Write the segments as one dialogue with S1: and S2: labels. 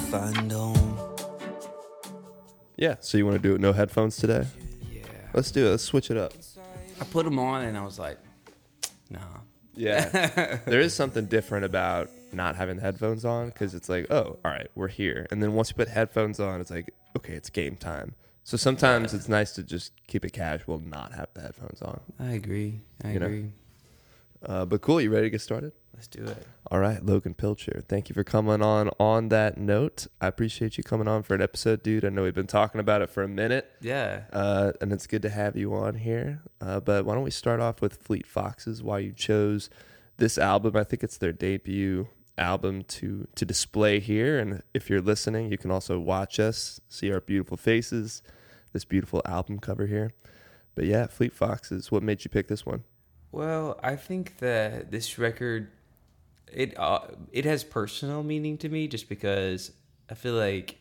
S1: find home.
S2: Yeah, so you want to do it no headphones today?
S1: Yeah.
S2: Let's do it. Let's switch it up.
S1: I put them on and I was like, nah.
S2: Yeah. There is something different about not having the headphones on because it's like, oh, all right, we're here. And then once you put headphones on, it's like, okay, it's game time. So sometimes it's nice to just keep it casual, not have the headphones on.
S1: I agree. I
S2: You know?
S1: agree.
S2: But cool, you ready to get started?
S1: Let's do it.
S2: All right, Logan Pilcher, thank you for coming on that note. I appreciate you coming on for an episode, dude. I know we've been talking about it for a minute.
S1: Yeah.
S2: And it's good to have you on here. But why don't we start off with Fleet Foxes, why you chose this album. I think it's their debut album to display here. And if you're listening, you can also watch us, see our beautiful faces, this beautiful album cover here. But yeah, Fleet Foxes, what made you pick this one?
S1: Well, I think that this record, it has personal meaning to me just because I feel like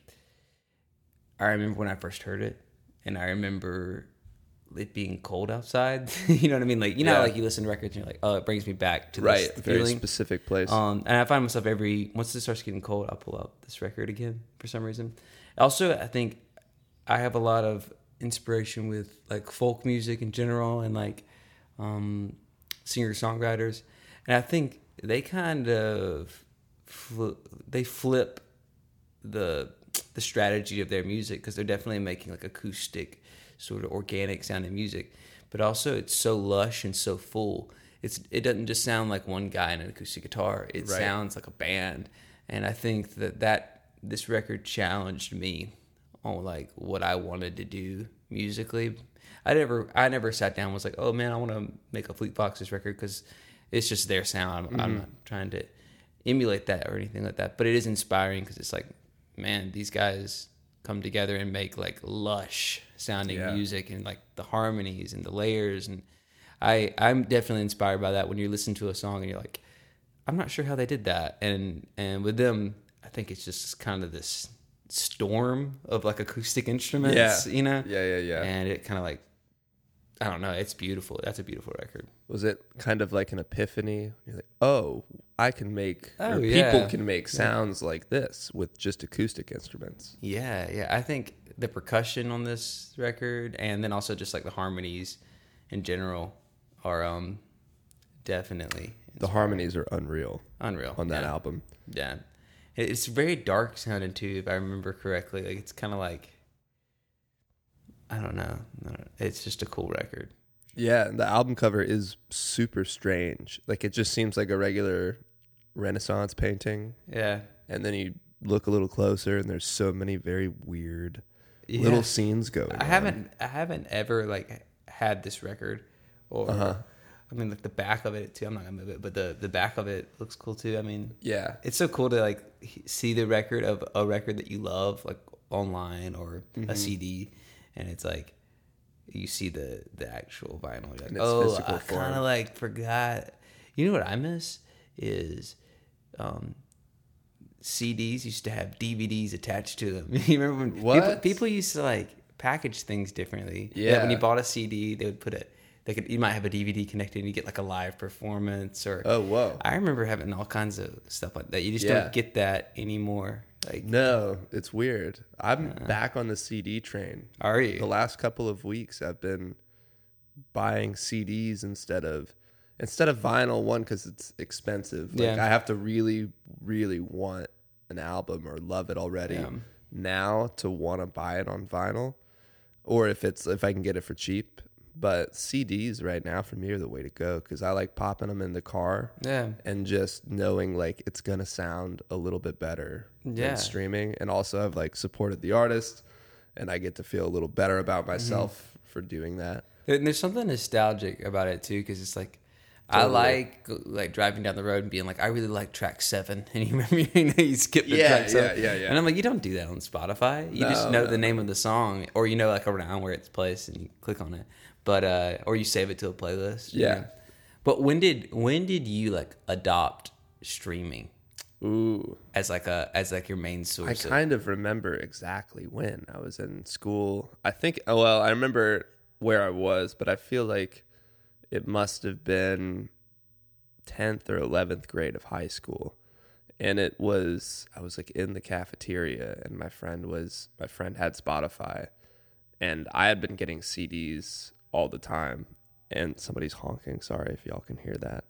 S1: I remember when I first heard it, and I remember it being cold outside. You know what I mean? Like, you know,
S2: Yeah.
S1: like you listen to records and you're like, oh, it brings me back to
S2: Right,
S1: this
S2: very
S1: feeling.
S2: specific place.
S1: And I find myself once it starts getting cold, I'll pull out this record again for some reason. Also, I think I have a lot of inspiration with like folk music in general and like singer-songwriters. And I think they kind of flip the strategy of their music because they're definitely making like acoustic, sort of organic sounding music. But also it's so lush and so full. It doesn't just sound like one guy in an acoustic guitar. It
S2: Right.
S1: sounds like a band. And I think that this record challenged me on like what I wanted to do musically. I never sat down and was like, oh man, I want to make a Fleet Foxes record because it's just their sound. I'm not trying to emulate that or anything like that. But it is inspiring because it's like, man, these guys come together and make like lush sounding music and like the harmonies and the layers. And I'm definitely inspired by that when you listen to a song and you're like, I'm not sure how they did that. And with them, I think it's just kind of this storm of like acoustic instruments, you know?
S2: Yeah.
S1: And it kind of like, I don't know, it's beautiful. That's a beautiful record.
S2: Was it kind of like an epiphany? You're like, oh, I can make,
S1: Oh,
S2: or
S1: yeah.
S2: people can make sounds like this with just acoustic instruments.
S1: Yeah. I think the percussion on this record and then also just like the harmonies in general are definitely
S2: The harmonies are unreal
S1: unreal
S2: on that album.
S1: Yeah. It's very dark sounding too, if I remember correctly. Like it's kind of like, I don't know. It's just a cool record.
S2: Yeah, the album cover is super strange. Like it just seems like a regular Renaissance painting.
S1: Yeah.
S2: And then you look a little closer and there's so many very weird little scenes going on.
S1: I haven't ever like had this record or I mean like the back of it too. I'm not gonna move it, but the back of it looks cool too. I mean,
S2: Yeah.
S1: it's so cool to like see the record of a record that you love like online or a CD, and it's like you see the actual vinyl. You're like,
S2: In its
S1: oh,
S2: physical
S1: I
S2: form.
S1: kind of like forgot. You know what I miss is CDs used to have DVDs attached to them. You remember when
S2: What?
S1: people used to like package things differently?
S2: Yeah.
S1: When you bought a CD, they would put it. You might have a DVD connected and you get like a live performance or.
S2: Oh, whoa.
S1: I remember having all kinds of stuff like that. You just
S2: Yeah.
S1: don't get that anymore. Like,
S2: No, it's weird. I'm back on the CD train.
S1: are you?
S2: The last couple of weeks I've been buying CDs instead of vinyl, one because it's expensive. Like
S1: Yeah.
S2: I have to really, really want an album or love it already
S1: Yeah.
S2: now to want to buy it on vinyl, or if I can get it for cheap. But CDs right now for me are the way to go because I like popping them in the car
S1: Yeah.
S2: and just knowing like it's gonna sound a little bit better
S1: Yeah.
S2: than streaming. And also I've like supported the artist and I get to feel a little better about myself for doing that.
S1: And there's something nostalgic about it too, because it's like I like driving down the road and being like, I really like track 7, and you remember you skip the track 7.
S2: Yeah.
S1: And I'm like, you don't do that on Spotify. You just know the name of the song, or you know like around where it's placed, and you click on it. But or you save it to a playlist. you
S2: Yeah.
S1: know? But when did you like adopt streaming
S2: Ooh.
S1: as like your main
S2: I
S1: source?
S2: kind of remember exactly when I was in school. I think, I remember where I was, but I feel like it must have been 10th or 11th grade of high school. and I was like in the cafeteria, and my friend had Spotify, and I had been getting CDs all the time. And somebody's honking. Sorry if y'all can hear that.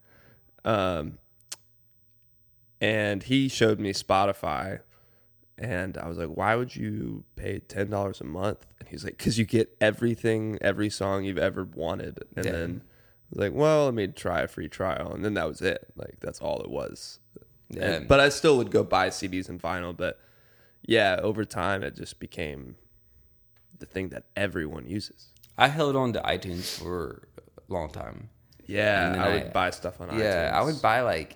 S2: And he showed me Spotify, and I was like, "Why would you pay $10 a month?" And he's like, "Because you get everything, every song you've ever wanted." And then I was like, "Well, let me try a free trial," and then that was it. Like that's all it was.
S1: Yeah.
S2: But I still would go buy CDs and vinyl. But yeah, over time, it just became the thing that everyone uses.
S1: I held on to iTunes for a long time.
S2: Yeah, I would buy stuff on iTunes.
S1: Yeah, I would buy like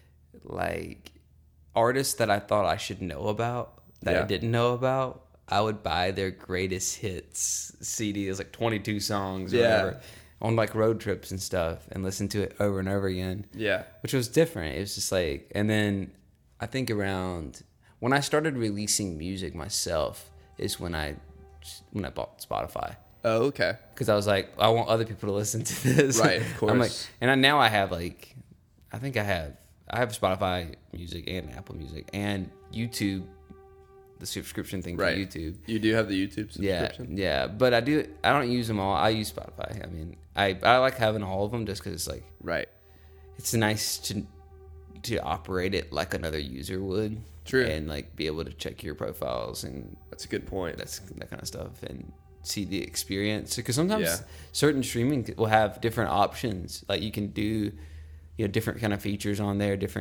S1: artists that I thought I should know about that I didn't know about. I would buy their greatest hits CDs, like 22 songs or whatever, on like road trips and stuff, and listen to it over and over again.
S2: Yeah.
S1: Which was different. It was just like, and then I think around when I started releasing music myself is when I bought Spotify.
S2: Oh, okay.
S1: Because I was like, I want other people to listen to this.
S2: Right, of course.
S1: I'm like, and now I have like, I have Spotify Music and Apple Music and YouTube, the subscription thing for YouTube.
S2: You do have the YouTube subscription?
S1: Yeah. But I don't use them all. I use Spotify. I mean, I like having all of them just because it's like,
S2: right.
S1: It's nice to operate it like another user would.
S2: True.
S1: And like be able to check your profiles, and
S2: that's a good point.
S1: That kind of stuff, and see the experience, because sometimes certain streaming will have different options. Like you can do, different kind of features on there, they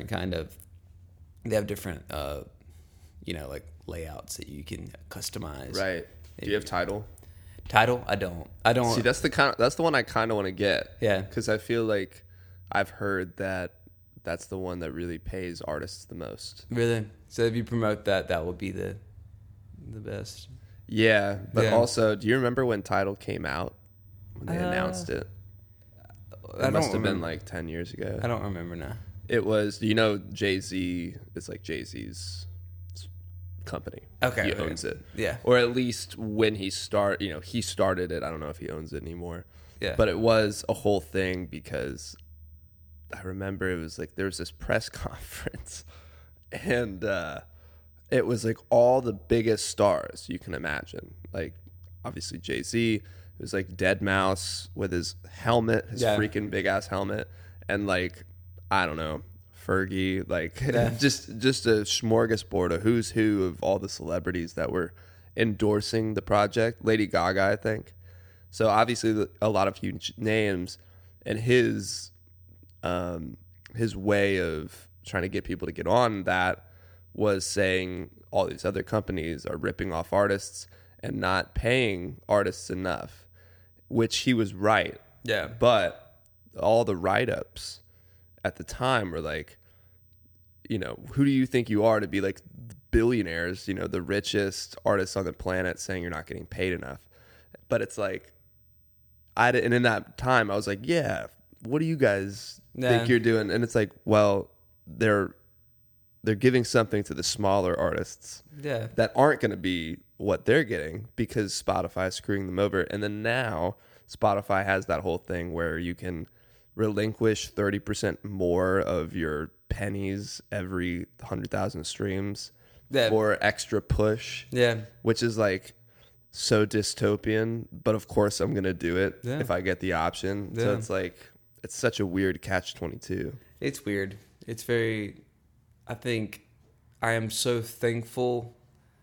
S1: have different like layouts that you can customize.
S2: Right. Do you have Tidal?
S1: I don't
S2: see. That's the one I kind of want to get.
S1: Yeah,
S2: because I feel like I've heard that that's the one that really pays artists the most.
S1: Really? So if you promote that would be the best.
S2: Yeah, but also, do you remember when Tidal came out? When they announced it? It must have been like 10 years ago.
S1: I don't remember now.
S2: It was, Jay-Z, it's like Jay-Z's company.
S1: Okay.
S2: He owns it.
S1: Yeah.
S2: Or at least when he started it. I don't know if he owns it anymore.
S1: Yeah.
S2: But it was a whole thing because I remember it was like there was this press conference, and it was like all the biggest stars you can imagine. Like obviously Jay-Z. It was like Deadmau5 with his helmet, his freaking big ass helmet, and like I don't know, Fergie, like just a smorgasbord of who's who of all the celebrities that were endorsing the project. Lady Gaga, I think. So obviously a lot of huge names, and his way of trying to get people to get on that was saying all these other companies are ripping off artists and not paying artists enough, which he was right.
S1: Yeah.
S2: But all the write-ups at the time were like, who do you think you are to be like billionaires, the richest artists on the planet, saying you're not getting paid enough? But it's like, and in that time I was like, yeah, what do you guys think you're doing? And it's like, well, they're giving something to the smaller artists that aren't going to be what they're getting because Spotify is screwing them over. And then now Spotify has that whole thing where you can relinquish 30% more of your pennies every 100,000 streams for extra push. Yeah. Which is like so dystopian, but of course I'm going to do it if I get the option. So it's like, it's such a weird catch-22.
S1: It's weird. It's very, I think I am so thankful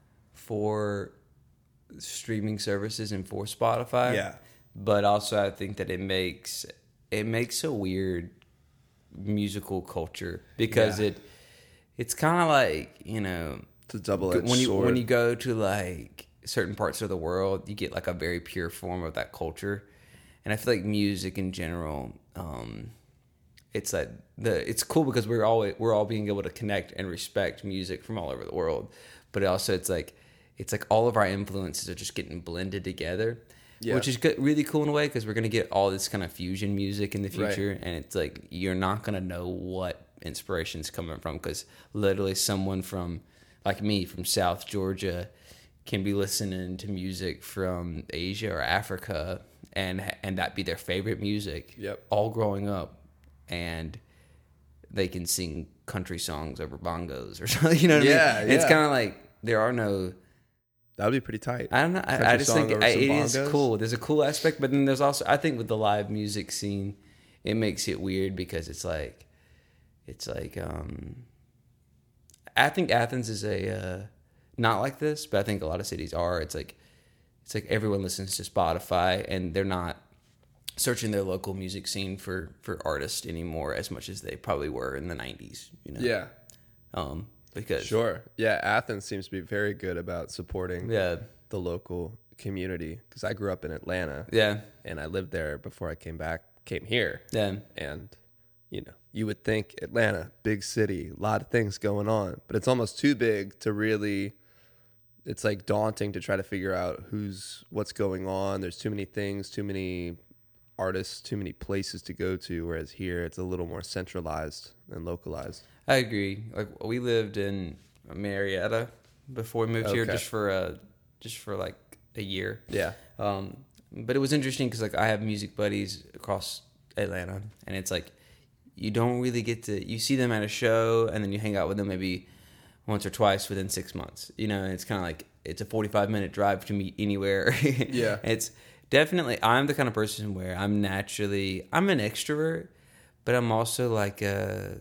S1: for streaming services and for Spotify. Yeah. But also I think that it makes a weird musical culture because it's kind of like,
S2: it's a double-edged sword.
S1: When you go to like certain parts of the world, you get like a very pure form of that culture. And I feel like music in general, it's like it's cool because we're all being able to connect and respect music from all over the world. But also it's like all of our influences are just getting blended together, which is really cool in a way because we're gonna get all this kind of fusion music in the future, and it's like you're not gonna know what inspiration's coming from because literally someone from like me from South Georgia can be listening to music from Asia or Africa and that be their favorite music all growing up, and they can sing country songs over bongos or something. You know what I
S2: Yeah,
S1: mean? It's
S2: yeah.
S1: kind of like there are no.
S2: That would be pretty tight.
S1: I don't know. I
S2: Country
S1: just
S2: song
S1: think
S2: over some
S1: it is
S2: bongos?
S1: cool. There's a cool aspect, but then there's also, I think, with the live music scene, it makes it weird because it's like, I think Athens is not like this, but I think a lot of cities are. It's like everyone listens to Spotify and they're not searching their local music scene for artists anymore as much as they probably were in the 90s, you know?
S2: Yeah.
S1: Because
S2: Sure. Yeah, Athens seems to be very good about supporting
S1: yeah,
S2: the local community because I grew up in Atlanta
S1: yeah,
S2: and I lived there before I came here.
S1: yeah,
S2: And, you know, you would think Atlanta, big city, a lot of things going on, but it's almost too big to really, it's like daunting to try to figure out what's going on. There's too many things, too many artists, too many places to go to, whereas here it's a little more centralized and localized.
S1: I agree. Like we lived in Marietta before we moved here,
S2: Okay.
S1: just for like a year.
S2: Yeah.
S1: But it was interesting because like I have music buddies across Atlanta, and it's like you don't really get to, you see them at a show and then you hang out with them maybe once or twice within 6 months. You know, and it's kind of like it's a 45-minute drive to meet anywhere.
S2: Yeah.
S1: It's definitely, I'm the kind of person where I'm an extrovert, but I'm also like a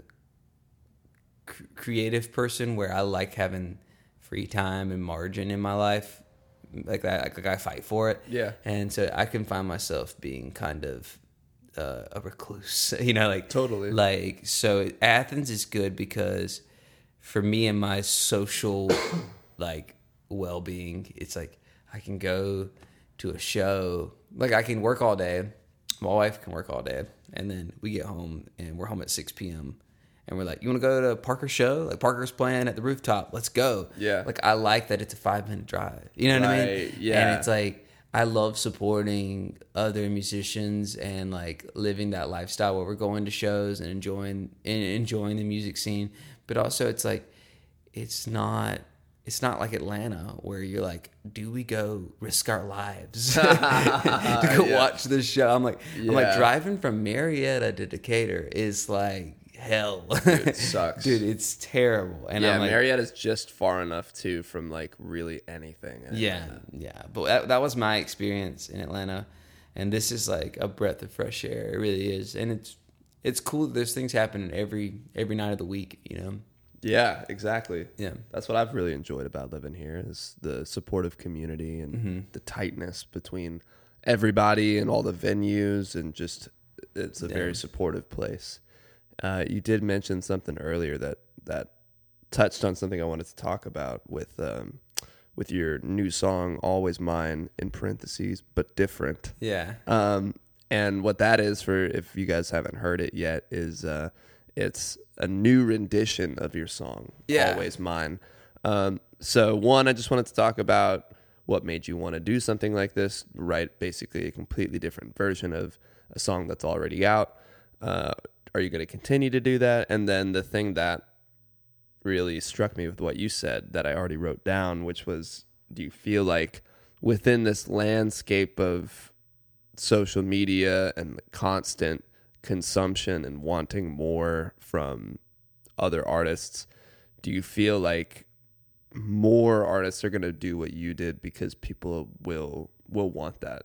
S1: creative person where I like having free time and margin in my life. Like that, like I fight for it.
S2: Yeah.
S1: And so I can find myself being kind of a recluse, you know, like
S2: Totally.
S1: Like, so Athens is good because for me and my social like well-being, it's like I can go to a show, like I can work all day. My wife can work all day, and then we get home and we're home at 6 p.m. and we're like, you want to go to Parker's show? Like Parker's playing at the rooftop. Let's go.
S2: Yeah.
S1: Like I like that it's a 5-minute drive. You know what I mean?
S2: Right, yeah.
S1: And it's like I love supporting other musicians and like living that lifestyle where we're going to shows and enjoying the music scene. But also it's like it's not like Atlanta where you're like, do we go risk our lives to go
S2: Yeah.
S1: watch this show? I'm like
S2: Yeah.
S1: driving from Marietta to Decatur is like hell.
S2: Dude, it sucks.
S1: Dude, it's terrible. And
S2: Yeah,
S1: I'm like,
S2: Marietta's just far enough too from like really anything. in
S1: yeah,
S2: Atlanta.
S1: yeah. But that was my experience in Atlanta, and this is like a breath of fresh air. It really is, and it's cool. There's things happening every night of the week. You know.
S2: Yeah, exactly.
S1: Yeah.
S2: That's what I've really enjoyed about living here is the supportive community and the tightness between everybody and all the venues and just it's a very supportive place. You did mention something earlier that touched on something I wanted to talk about with your new song "Always Mine" in parentheses, but different.
S1: Yeah.
S2: And what that is, for if you guys haven't heard it yet, is it's a new rendition of your song,
S1: Yeah.
S2: Always Mine. So one, I just wanted to talk about what made you want to do something like this, write basically a completely different version of a song that's already out. Are you going to continue to do that? And then the thing that really struck me with what you said that I already wrote down, which was, do you feel like within this landscape of social media and the constant consumption and wanting more from other artists, do you feel like more artists are going to do what you did because people will want that?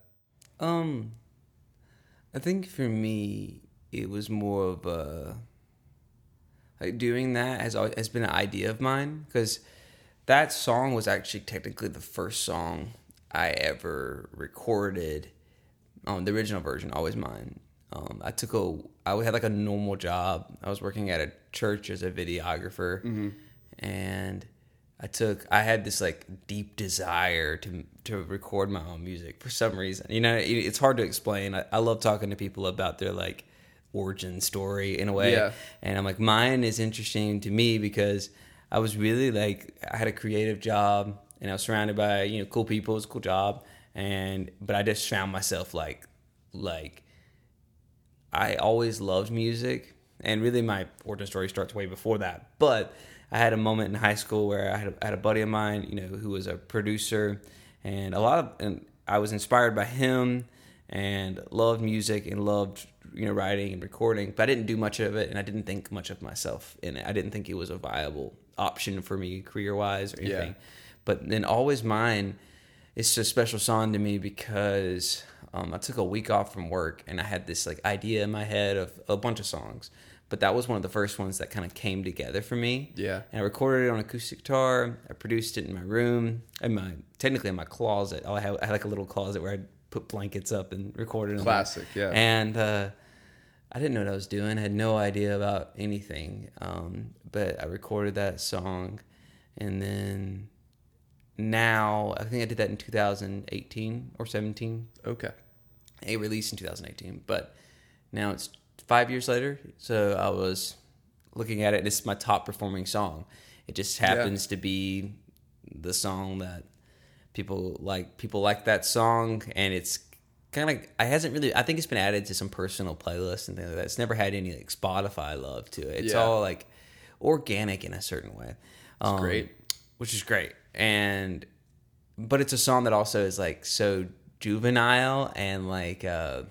S1: I think for me, it was more of a like doing that has been an idea of mine because that song was actually technically the first song I ever recorded. The original version, Always Mine. I had like a normal job. I was working at a church as a videographer, and I had this like deep desire to record my own music for some reason. You know, it's hard to explain. I love talking to people about their like origin story in a way.
S2: Yeah.
S1: And I'm like, mine is interesting to me because I was really like, I had a creative job and I was surrounded by, you know, cool people. It was a cool job. But I just found myself like I always loved music, and really my origin story starts way before that. But I had a moment in high school where I had a buddy of mine, you know, who was a producer, and I was inspired by him. and loved music and loved writing and recording, but I didn't do much of it, and I didn't think much of myself in it. I didn't think it was a viable option for me career wise or anything.
S2: Yeah.
S1: But then Always Mine, it's a special song to me because I took a week off from work and I had this like idea in my head of a bunch of songs, but that was one of the first ones that kind of came together for me.
S2: Yeah.
S1: And I recorded it on acoustic guitar. I produced it in my room, technically in my closet. I had like a little closet where I'd put blankets up and recorded them.
S2: Classic, yeah.
S1: And I didn't know what I was doing. I had no idea about anything. But I recorded that song, and then now I think I did that in 2018 or 17.
S2: Okay.
S1: It released in 2018, but now it's 5 years later. So I was looking at it. It's my top performing song. It just happens to be the song that people like. People like that song, and it's kind of. I think it's been added to some personal playlists and things like that. It's never had any like Spotify love to it. It's all like organic in a certain way.
S2: It's great.
S1: Which is great. But it's a song that also is like so juvenile and like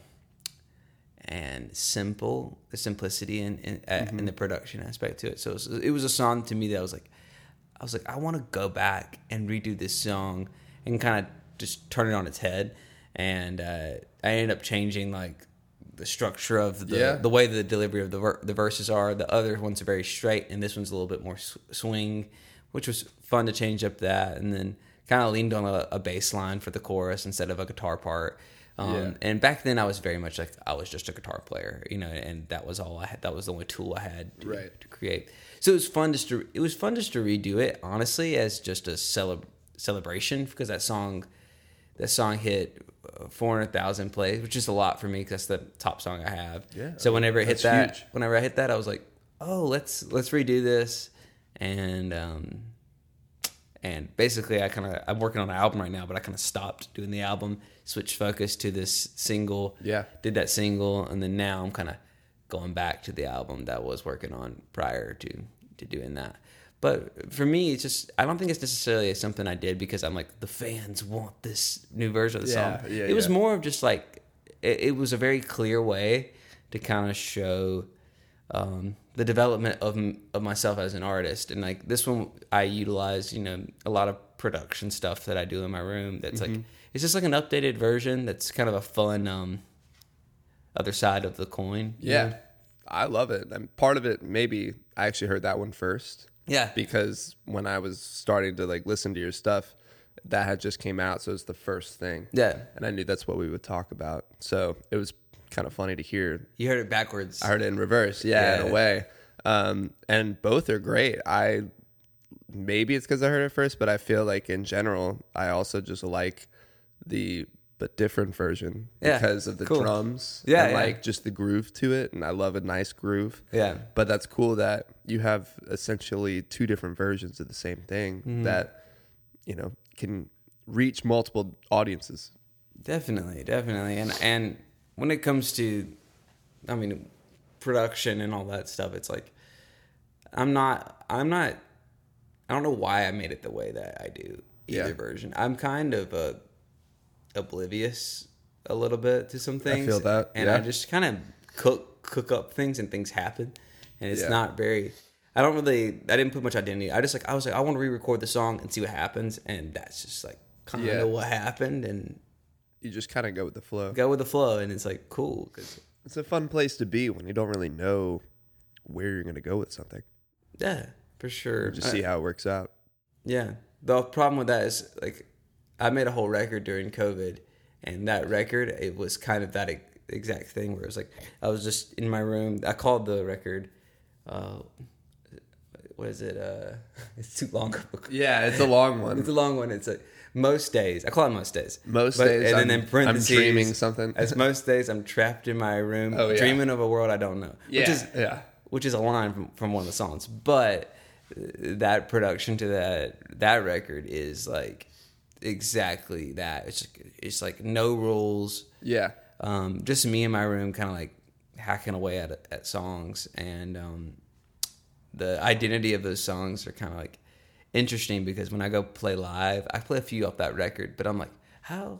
S1: and simple, the simplicity in the production aspect to it. So it was a song to me that I was like I want to go back and redo this song and kind of just turn it on its head. And I ended up changing like the structure of the way the delivery of the verses are. The other ones are very straight, and this one's a little bit more swing, which was fun to change up that. And then kind of leaned on a bass line for the chorus instead of a guitar part. And back then I was very much like I was just a guitar player, and that was all I had. That was the only tool I had to create. So it was fun just to redo it, honestly, as just a celebration, because that song hit 400,000 plays, which is a lot for me because that's the top song I have.
S2: Yeah.
S1: So whenever I hit
S2: Huge.
S1: that, I was like, oh, let's redo this, and basically I'm working on an album right now, but I kind of stopped doing the album, switched focus to this single.
S2: Yeah.
S1: Did that single, and then now I'm kind of going back to the album that I was working on prior to doing that. But for me, it's just, I don't think it's necessarily something I did because I'm like, the fans want this new version of the song. It was more of just like, it was a very clear way to kind of show the development of myself as an artist. And like this one, I utilize, a lot of production stuff that I do in my room. That's like, it's just like an updated version. That's kind of a fun other side of the coin.
S2: Yeah. I love it. And part of it, maybe I actually heard that one first.
S1: Yeah.
S2: Because when I was starting to like listen to your stuff, that had just came out. So it was the first thing.
S1: Yeah.
S2: And I knew that's what we would talk about. So it was kind of funny to hear.
S1: You heard it backwards.
S2: I heard it in reverse. Yeah. In a way. And both are great. Maybe it's because I heard it first, but I feel like in general, I also just like the different version because of the drums and like just the groove to it. And I love a nice groove. Yeah. But that's cool that you have essentially two different versions of the same thing that, can reach multiple audiences.
S1: Definitely. And when it comes to, production and all that stuff, it's like, I don't know why I made it the way that I do either version. I'm kind of oblivious a little bit to some things.
S2: I feel that.
S1: And I just kind of cook up things and things happen. And it's not very, I didn't put much identity. I was like, I want to re-record the song and see what happens. And that's just like kind of what happened. And
S2: you just kind of go with the flow.
S1: And it's like, cool. 'Cause
S2: it's a fun place to be when you don't really know where you're going to go with something.
S1: Yeah, for sure.
S2: You just see how it works out.
S1: Yeah. The problem with that is like, I made a whole record during COVID, and that record, it was kind of that exact thing where it was like, I was just in my room. I called the record, what is it? It's too long.
S2: Yeah, it's a long one.
S1: It's a long one. It's like most days. I call it most days.
S2: Days,
S1: and then
S2: I'm dreaming something.
S1: As most days, I'm trapped in my room, dreaming of a world I don't know. Which is a line from one of the songs. But that production to that record is like exactly that. It's like no rules.
S2: Yeah.
S1: Just me in my room, kind of like hacking away at songs, and the identity of those songs are kind of like interesting because when I go play live, I play a few off that record, but I'm like, how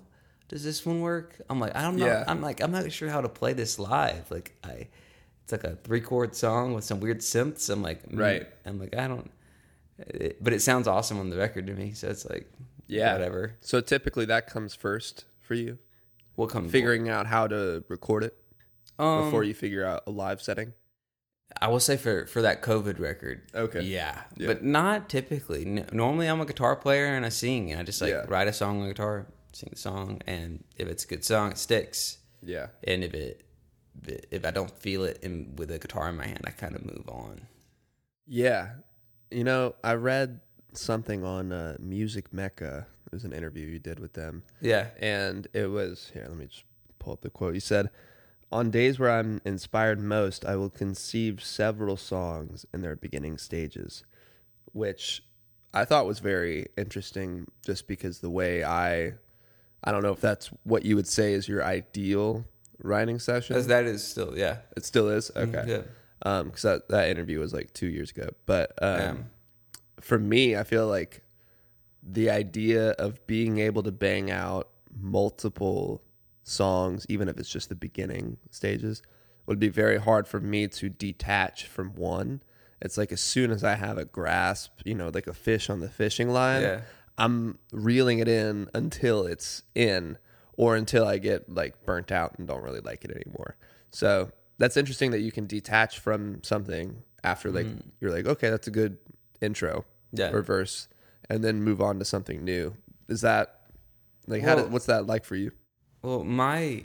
S1: does this one work? I'm like, I don't know.
S2: Yeah.
S1: I'm not sure how to play this live. Like it's like a 3-chord song with some weird synths. I'm like,
S2: Right.
S1: I'm like, I don't. But it sounds awesome on the record to me. So it's like,
S2: Yeah.
S1: whatever.
S2: So typically that comes first for you,
S1: What comes
S2: figuring out how to record it before you figure out a live setting.
S1: I will say for that COVID record.
S2: Okay.
S1: Yeah.
S2: Yeah.
S1: But not typically. Normally I'm a guitar player and I sing and I just like write a song on the guitar, sing the song, and if it's a good song, it sticks.
S2: Yeah.
S1: And if I don't feel it with a guitar in my hand, I kind of move on.
S2: Yeah. You know, I read something on Music Mecca. It was an interview you did with them.
S1: Yeah.
S2: And it was, here, let me just pull up the quote. You said, "On days where I'm inspired most, I will conceive several songs in their beginning stages," which I thought was very interesting just because the way I don't know if that's what you would say is your ideal writing session.
S1: As that is still, yeah.
S2: It still is? Okay.
S1: Yeah.
S2: Because that interview was like 2 years ago. But for me, I feel like the idea of being able to bang out multiple songs, even if it's just the beginning stages, would be very hard for me to detach from one. It's like as soon as I have a grasp, you know, like a fish on the fishing line, I'm reeling it in until it's in, or until I get like burnt out and don't really like it anymore. So that's interesting that you can detach from something after like you're like, okay, that's a good intro or verse, and then move on to something new. Is that like what's that like for you?
S1: Well, my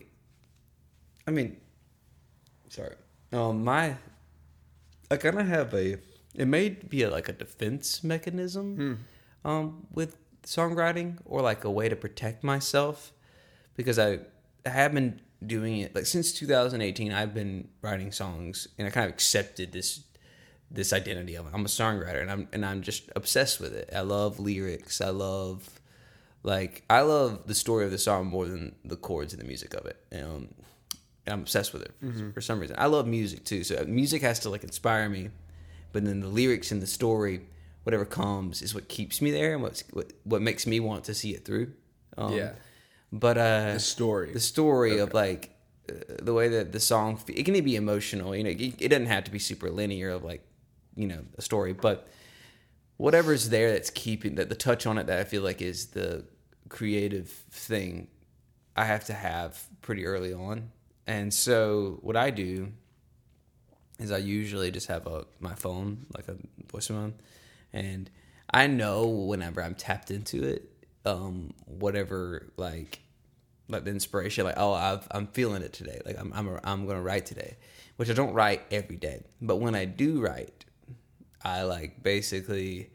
S1: I kind of have it may be like a defense mechanism with songwriting, or like a way to protect myself, because I have been doing it like since 2018. I've been writing songs, and I kind of accepted this identity of I'm a songwriter, and I'm just obsessed with it. I love lyrics. I love the story of the song more than the chords and the music of it. And I'm obsessed with it for some reason. I love music too, so music has to like inspire me, but then the lyrics and the story, whatever comes, is what keeps me there and what makes me want to see it through. But the story of like the way that the song, it can be emotional. You know, it doesn't have to be super linear of like, you know, a story, but whatever's there that's keeping the touch on it that I feel like is the creative thing, I have to have pretty early on. And so what I do is I usually just have my phone, like a voice phone, and I know whenever I'm tapped into it, whatever like the inspiration, like I'm feeling it today, like I'm gonna write today, which I don't write every day, but when I do write, I like basically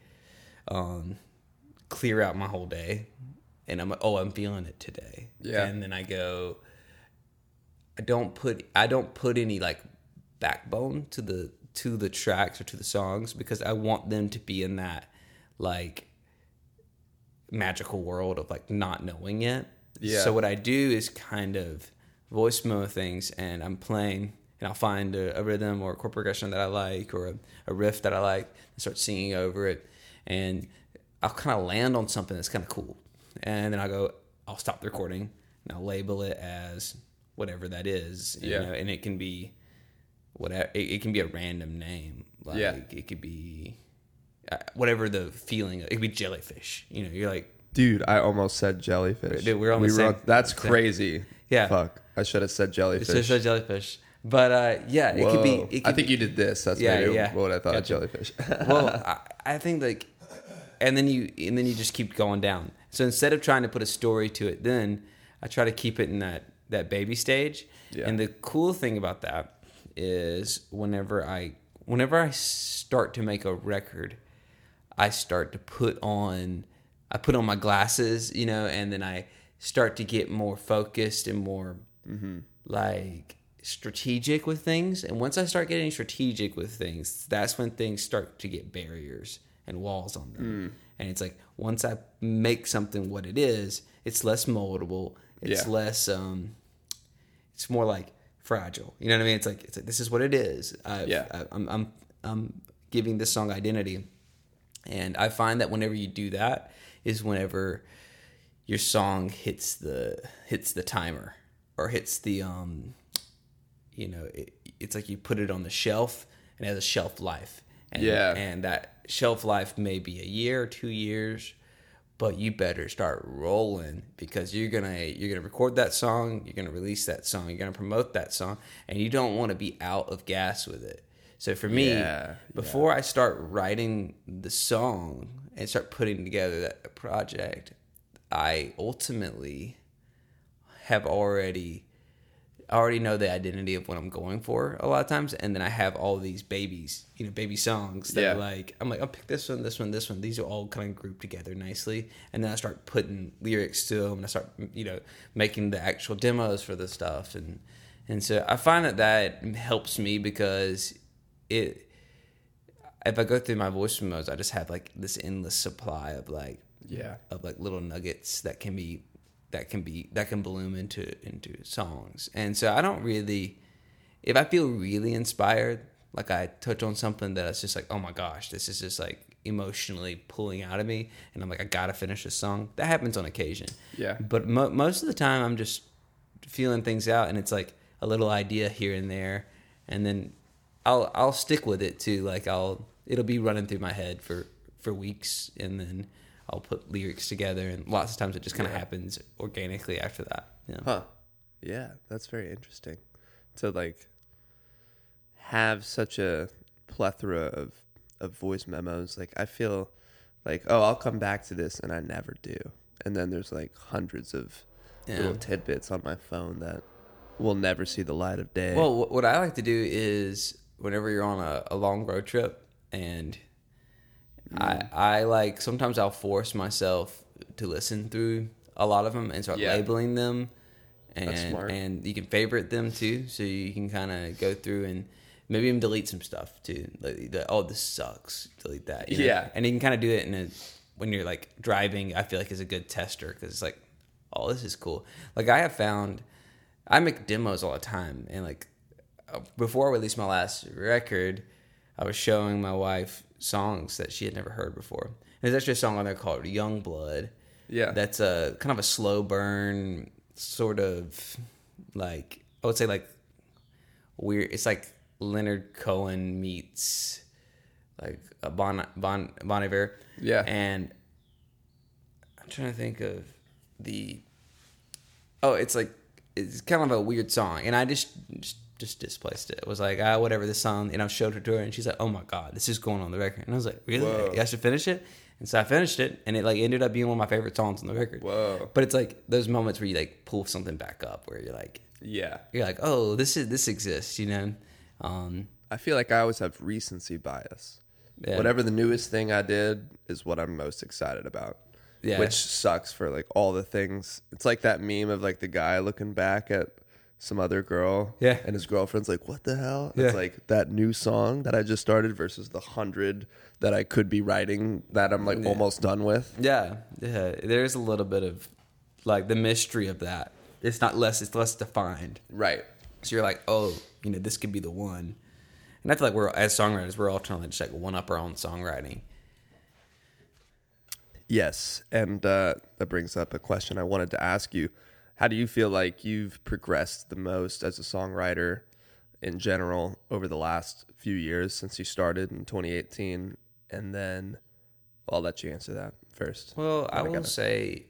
S1: clear out my whole day, and I'm like, I'm feeling it today, and then I go. I don't put any like backbone to the tracks or to the songs, because I want them to be in that like magical world of like not knowing yet. So what I do is kind of voice memo things, and I'm playing, and I'll find a rhythm or a chord progression that I like, or a riff that I like, and start singing over it, and I'll kind of land on something that's kind of cool, and then I'll stop the recording, and I'll label it as whatever that is, you know, and it can be whatever. It can be a random name, like it could be whatever the feeling. It could be jellyfish. You know, you're like,
S2: dude, I almost said jellyfish.
S1: Dude, we're on the same.
S2: That's crazy.
S1: Yeah,
S2: fuck, I should have said jellyfish.
S1: I should have said jellyfish, but it could be.
S2: I think you did this. That's maybe what I thought. Gotcha. Jellyfish.
S1: Well, I think like, and then you just keep going down. So instead of trying to put a story to it, then I try to keep it in that baby stage. And the cool thing about that is whenever I start to make a record, I start to put on my glasses, you know, and then I start to get more focused and more like strategic with things. And once I start getting strategic with things, that's when things start to get barriers and walls on them. And it's like, once I make something what it is, it's less moldable. It's less it's more like fragile. You know what I mean? It's like this is what it is. I'm giving this song identity. And I find that whenever you do that is whenever your song hits the timer, or hits the it's like you put it on the shelf and it has a shelf life. And, and that shelf life may be a year or 2 years, but you better start rolling, because you're gonna record that song, you're gonna release that song, you're gonna promote that song, and you don't want to be out of gas with it. So for me, before I start writing the song and start putting together that project, I ultimately have already know the identity of what I'm going for a lot of times, and then I have all these baby songs that are like, I'm like, I'll pick this one, this one, this one. These are all kind of grouped together nicely, and then I start putting lyrics to them, and I start making the actual demos for the stuff, and so I find that helps me, because if I go through my voice memos, I just have like this endless supply of little nuggets that can bloom into songs. And so I don't really, if I feel really inspired, like I touch on something that it's just like, oh my gosh, this is just like emotionally pulling out of me, and I'm like, I gotta finish this song. That happens on occasion.
S2: Yeah.
S1: But most of the time, I'm just feeling things out, and it's like a little idea here and there, and then I'll stick with it too. Like it'll be running through my head for weeks, and then I'll put lyrics together, and lots of times it just kind of happens organically after that.
S2: Huh. Yeah, that's very interesting. To like have such a plethora of voice memos. Like I feel like, oh, I'll come back to this, and I never do. And then there's like hundreds of little tidbits on my phone that will never see the light of day.
S1: Well, what I like to do is whenever you're on a long road trip, and I like, sometimes I'll force myself to listen through a lot of them and start labeling them, and you can favorite them too, so you can kind of go through and maybe even delete some stuff too. Like, oh, this sucks, delete that. And you can kind of do it when you're like driving. I feel like is a good tester, because it's like, oh, this is cool. Like I have found, I make demos all the time, and like before I released my last record, I was showing my wife songs that she had never heard before. And there's actually a song on there called Young Blood. Yeah. That's a kind of a slow burn, sort of like, I would say like weird. It's like Leonard Cohen meets like a Bon Iver. Yeah. And I'm trying to think of it's kind of a weird song. And I just displaced it. It was like, whatever, this song, and I showed her to her, and she's like, oh my god, this is going on the record. And I was like, really? Whoa. I should finish it? And so I finished it, and it like ended up being one of my favorite songs on the record. Whoa. But it's like those moments where you like pull something back up, where you're like, oh, this exists,
S2: I feel like I always have recency bias. Yeah. Whatever the newest thing I did is what I'm most excited about. Yeah. Which sucks for like all the things. It's like that meme of like the guy looking back at some other girl, and his girlfriend's like, what the hell? It's like that new song that I just started versus the 100 that I could be writing that I'm like almost done with.
S1: There's a little bit of like the mystery of that. It's less defined,
S2: right?
S1: So you're like, oh, this could be the one. And I feel like as songwriters, we're all trying to just like one up our own songwriting.
S2: Yes, and that brings up a question I wanted to ask you. How do you feel like you've progressed the most as a songwriter in general over the last few years since you started in 2018? And then I'll let you answer that first.
S1: Well, I will say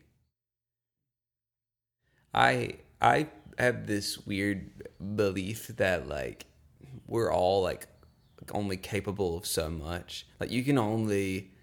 S1: I have this weird belief that like we're all like only capable of so much. Like you can only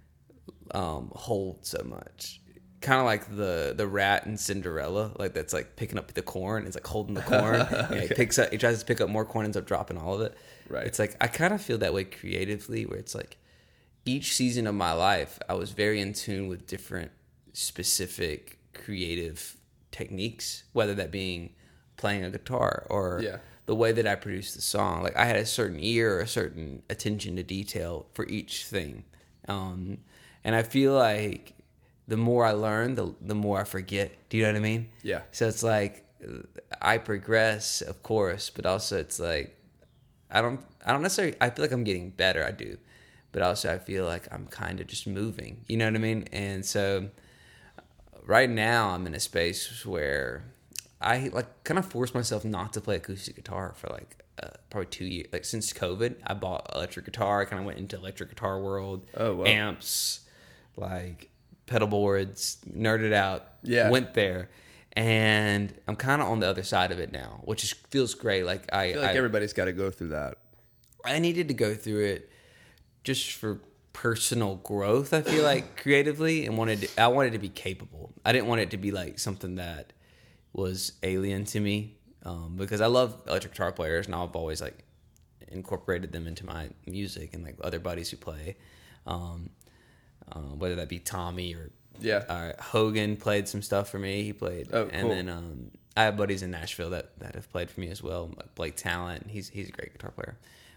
S1: hold so much. Kind of like the rat in Cinderella, like that's like picking up the corn. It's like holding the corn. Okay. He tries to pick up more corn, ends up dropping all of it. Right. It's like I kind of feel that way creatively, where it's like each season of my life, I was very in tune with different specific creative techniques, whether that being playing a guitar or the way that I produced the song. Like I had a certain ear or a certain attention to detail for each thing, and I feel like the more I learn, the more I forget. Do you know what I mean? Yeah. So it's like I progress, of course, but also it's like I don't necessarily. I feel like I'm getting better. I do, but also I feel like I'm kind of just moving. You know what I mean? And so right now I'm in a space where I like kind of force myself not to play acoustic guitar for like probably 2 years. Like since COVID, I bought electric guitar. I kind of went into electric guitar world.
S2: Oh, wow.
S1: Amps, like pedal boards, nerded out.
S2: Yeah.
S1: Went there, and I'm kind of on the other side of it now, which feels great. Like
S2: I feel like everybody's got to go through that.
S1: I needed to go through it just for personal growth. I feel like creatively, and I wanted to be capable. I didn't want it to be like something that was alien to me, because I love electric guitar players, and I've always like incorporated them into my music and like other buddies who play, whether that be Tommy or Hogan played some stuff for me. He played, and
S2: cool.
S1: then I have buddies in Nashville that have played for me as well. Like Blake Talent, he's a great guitar player.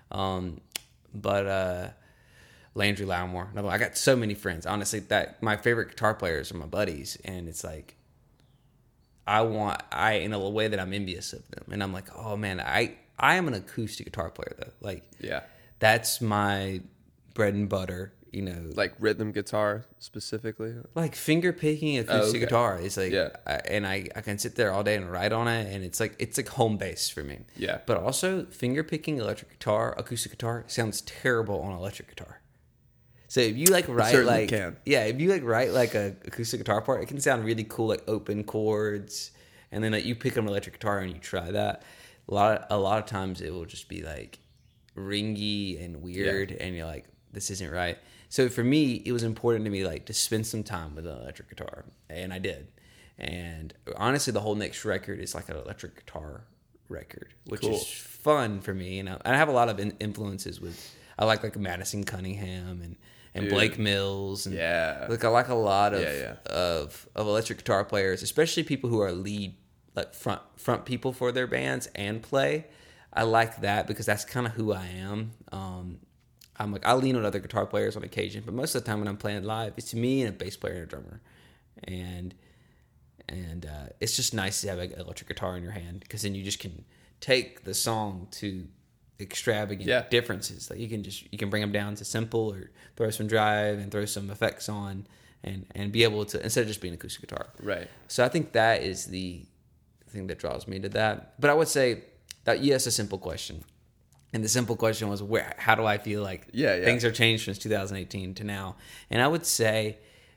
S1: But Landry Loudmore, I got so many friends. Honestly, that my favorite guitar players are my buddies, and it's like in a way that I'm envious of them, and I'm like, oh man, I am an acoustic guitar player though. Like, that's my bread and butter. You know,
S2: like rhythm guitar specifically,
S1: like finger picking acoustic guitar. It's like, I can sit there all day and write on it, and it's like home base for me.
S2: Yeah.
S1: But also, finger picking acoustic guitar sounds terrible on electric guitar. So if you like write if you like write like a acoustic guitar part, it can sound really cool, like open chords, and then like you pick up an electric guitar and you try that. A lot of times it will just be like ringy and weird, and you're like, this isn't right. So for me, it was important to me like to spend some time with an electric guitar, and I did. And honestly, the whole next record is like an electric guitar record, which is fun for me. And I have a lot of influences with. I like Madison Cunningham and Blake Mills, and like I like a lot of electric guitar players, especially people who are lead like front people for their bands and play. I like that because that's kind of who I am. I'm like, I lean on other guitar players on occasion, but most of the time when I'm playing live, it's me and a bass player and a drummer, and it's just nice to have an electric guitar in your hand, because then you just can take the song to extravagant differences. Like you can bring them down to simple, or throw some drive and throw some effects on, and be able to, instead of just being acoustic guitar.
S2: Right.
S1: So I think that is the thing that draws me to that. But I would say that yes, a simple question. And the simple question was, how do I feel like things are changed since 2018 to now? And I would say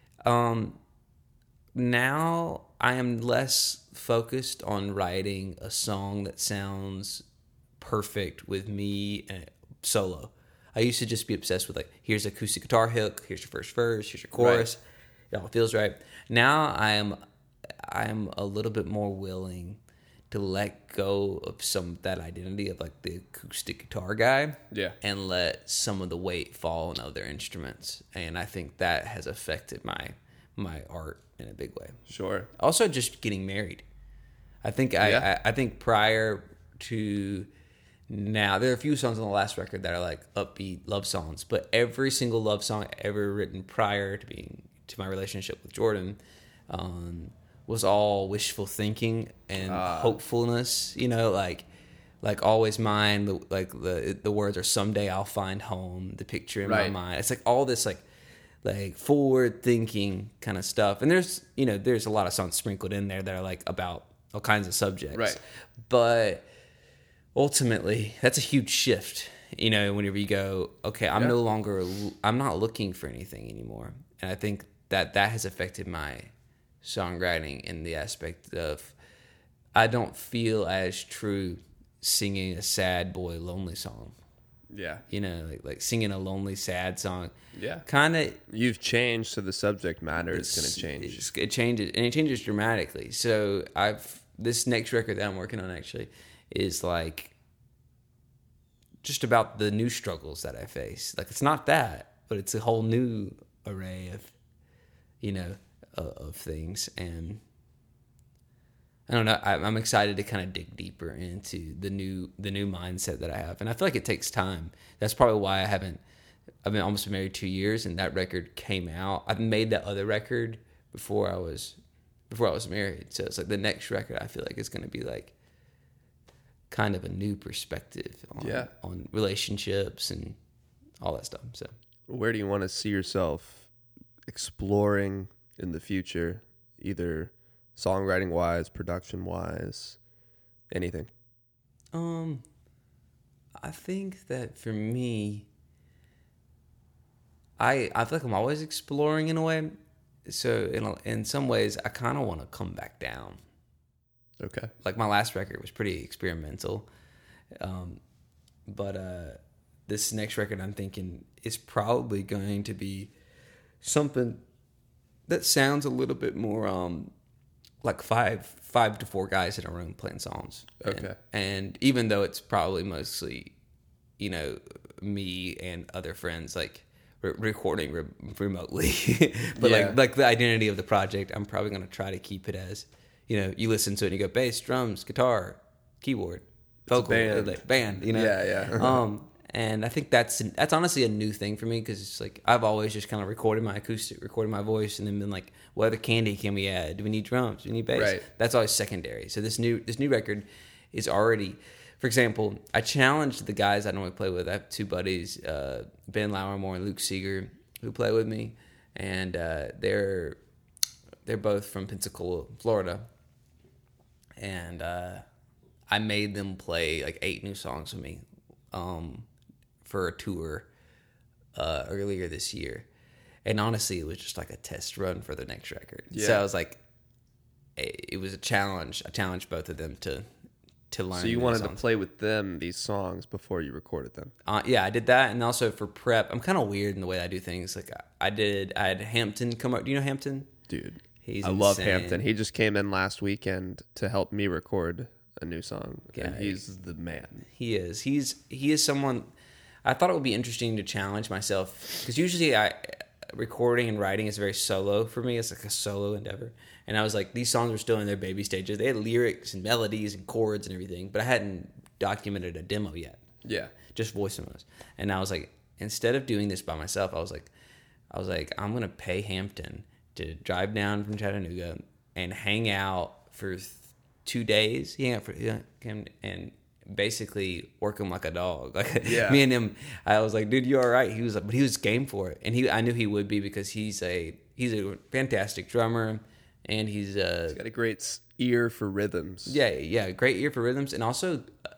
S1: now I am less focused on writing a song that sounds perfect with me solo. I used to just be obsessed with like, here's acoustic guitar hook, here's your first verse, here's your chorus. Right. It all feels right. Now I am a little bit more willing to let go of some of that identity of like the acoustic guitar guy, and let some of the weight fall on other instruments. And I think that has affected my art in a big way.
S2: Sure.
S1: Also, just getting married. I think I think prior to now, there are a few songs on the last record that are like upbeat love songs, but every single love song ever written prior to my relationship with Jordan was all wishful thinking and hopefulness, you know, like always mine. The words are someday I'll find home. The picture in my mind. It's like all this like forward thinking kind of stuff. And there's a lot of songs sprinkled in there that are like about all kinds of subjects. Right. But ultimately, that's a huge shift. You know, whenever you go, okay, I'm not looking for anything anymore. And I think that has affected my songwriting in the aspect of I don't feel as true singing a sad boy lonely song. Yeah. You know, like singing a lonely sad song. Yeah. Kind of.
S2: You've changed, so the subject matter is going to change.
S1: It changes, and it changes dramatically. So this next record that I'm working on actually is like just about the new struggles that I face. Like it's not that, but it's a whole new array of, of things. And I don't know, I'm excited to kind of dig deeper into the new mindset that I have. And I feel like it takes time. That's probably why I've been almost married 2 years, and that record came out. I've made that other record before I was married. So it's like the next record I feel like is going to be like kind of a new perspective on relationships and all that stuff. So
S2: where do you want to see yourself exploring in the future, either songwriting wise, production wise, anything?
S1: I think that for me, I feel like I'm always exploring in a way. So in some ways, I kind of want to come back down.
S2: Okay.
S1: Like my last record was pretty experimental, but this next record I'm thinking is probably going to be something that sounds a little bit more like five to four guys in a room playing songs.
S2: Okay.
S1: And even though it's probably mostly, me and other friends like recording remotely, but
S2: Yeah.
S1: like the identity of the project, I'm probably going to try to keep it as, you listen to it and you go bass, drums, guitar, keyboard, vocal, band,
S2: Yeah.
S1: And I think that's honestly a new thing for me because it's like I've always just kind of recorded my acoustic, recorded my voice, and then been like, what other candy can we add? Do we need drums? Do we need bass?
S2: Right.
S1: That's always secondary. So this new record is already, for example, I challenged the guys I normally play with. I have two buddies, Ben Lauermore and Luke Seeger, who play with me, and they're both from Pensacola, Florida, and I made them play like 8 new songs with me. For a tour earlier this year, and honestly it was just like a test run for the next record. So I was like, it was a challenge. I challenged both of them to learn.
S2: So you wanted to play with them these songs before you recorded them?
S1: Yeah, I did that, and also for prep I'm kind of weird in the way I do things. Like I had Hampton come up. Do you know Hampton?
S2: Dude,
S1: He's
S2: I love
S1: insane.
S2: Hampton. He just came in last weekend to help me record a new song, and he's the man.
S1: He is. He is someone. I thought it would be interesting to challenge myself because usually recording and writing is very solo for me. It's like a solo endeavor, and I was like, these songs were still in their baby stages. They had lyrics and melodies and chords and everything, but I hadn't documented a demo yet.
S2: Yeah,
S1: just voice memos. And I was like, instead of doing this by myself, I was like, I'm gonna pay Hampton to drive down from Chattanooga and hang out for 2 days. He hang out for him and basically work him like a dog. Like me and him, I was like, dude, you all right? He was like, but he was game for it, and I knew he would be because he's a fantastic drummer, and he's
S2: got a great ear for rhythms.
S1: Yeah, great ear for rhythms, and also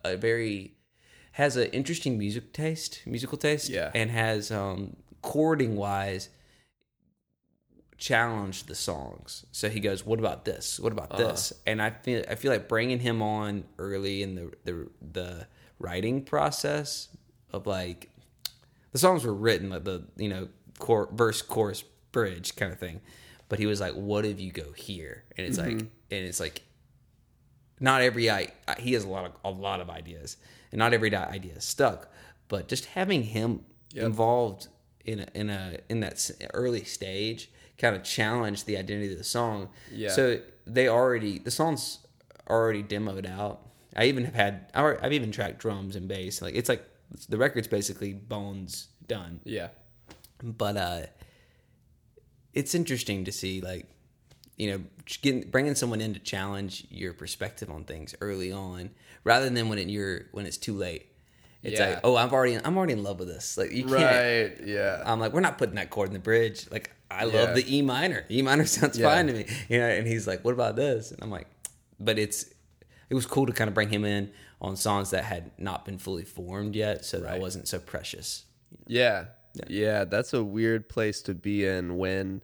S1: has an interesting musical taste.
S2: Yeah,
S1: and has chording wise challenged the songs. So he goes, what about this? What about this? And I feel like bringing him on early in the writing process of like the songs were written like the verse, chorus, bridge kind of thing, but he was like, what if you go here? And it's like not every he has a lot of ideas, and not every idea is stuck, but just having him involved in that early stage kind of challenge the identity of the song. Yeah. So the song's already demoed out. I've even tracked drums and bass. Like it's like the record's basically bones done.
S2: Yeah.
S1: But it's interesting to see like, bringing someone in to challenge your perspective on things early on, rather than when it's too late. It's like, oh, I'm already in love with this. Like you can't.
S2: Right. Yeah.
S1: I'm like, we're not putting that chord in the bridge. Like I love the E minor. E minor sounds fine to me. And he's like, what about this? And I'm like, but it was cool to kind of bring him in on songs that had not been fully formed yet, so that I wasn't so precious.
S2: Yeah. That's a weird place to be in when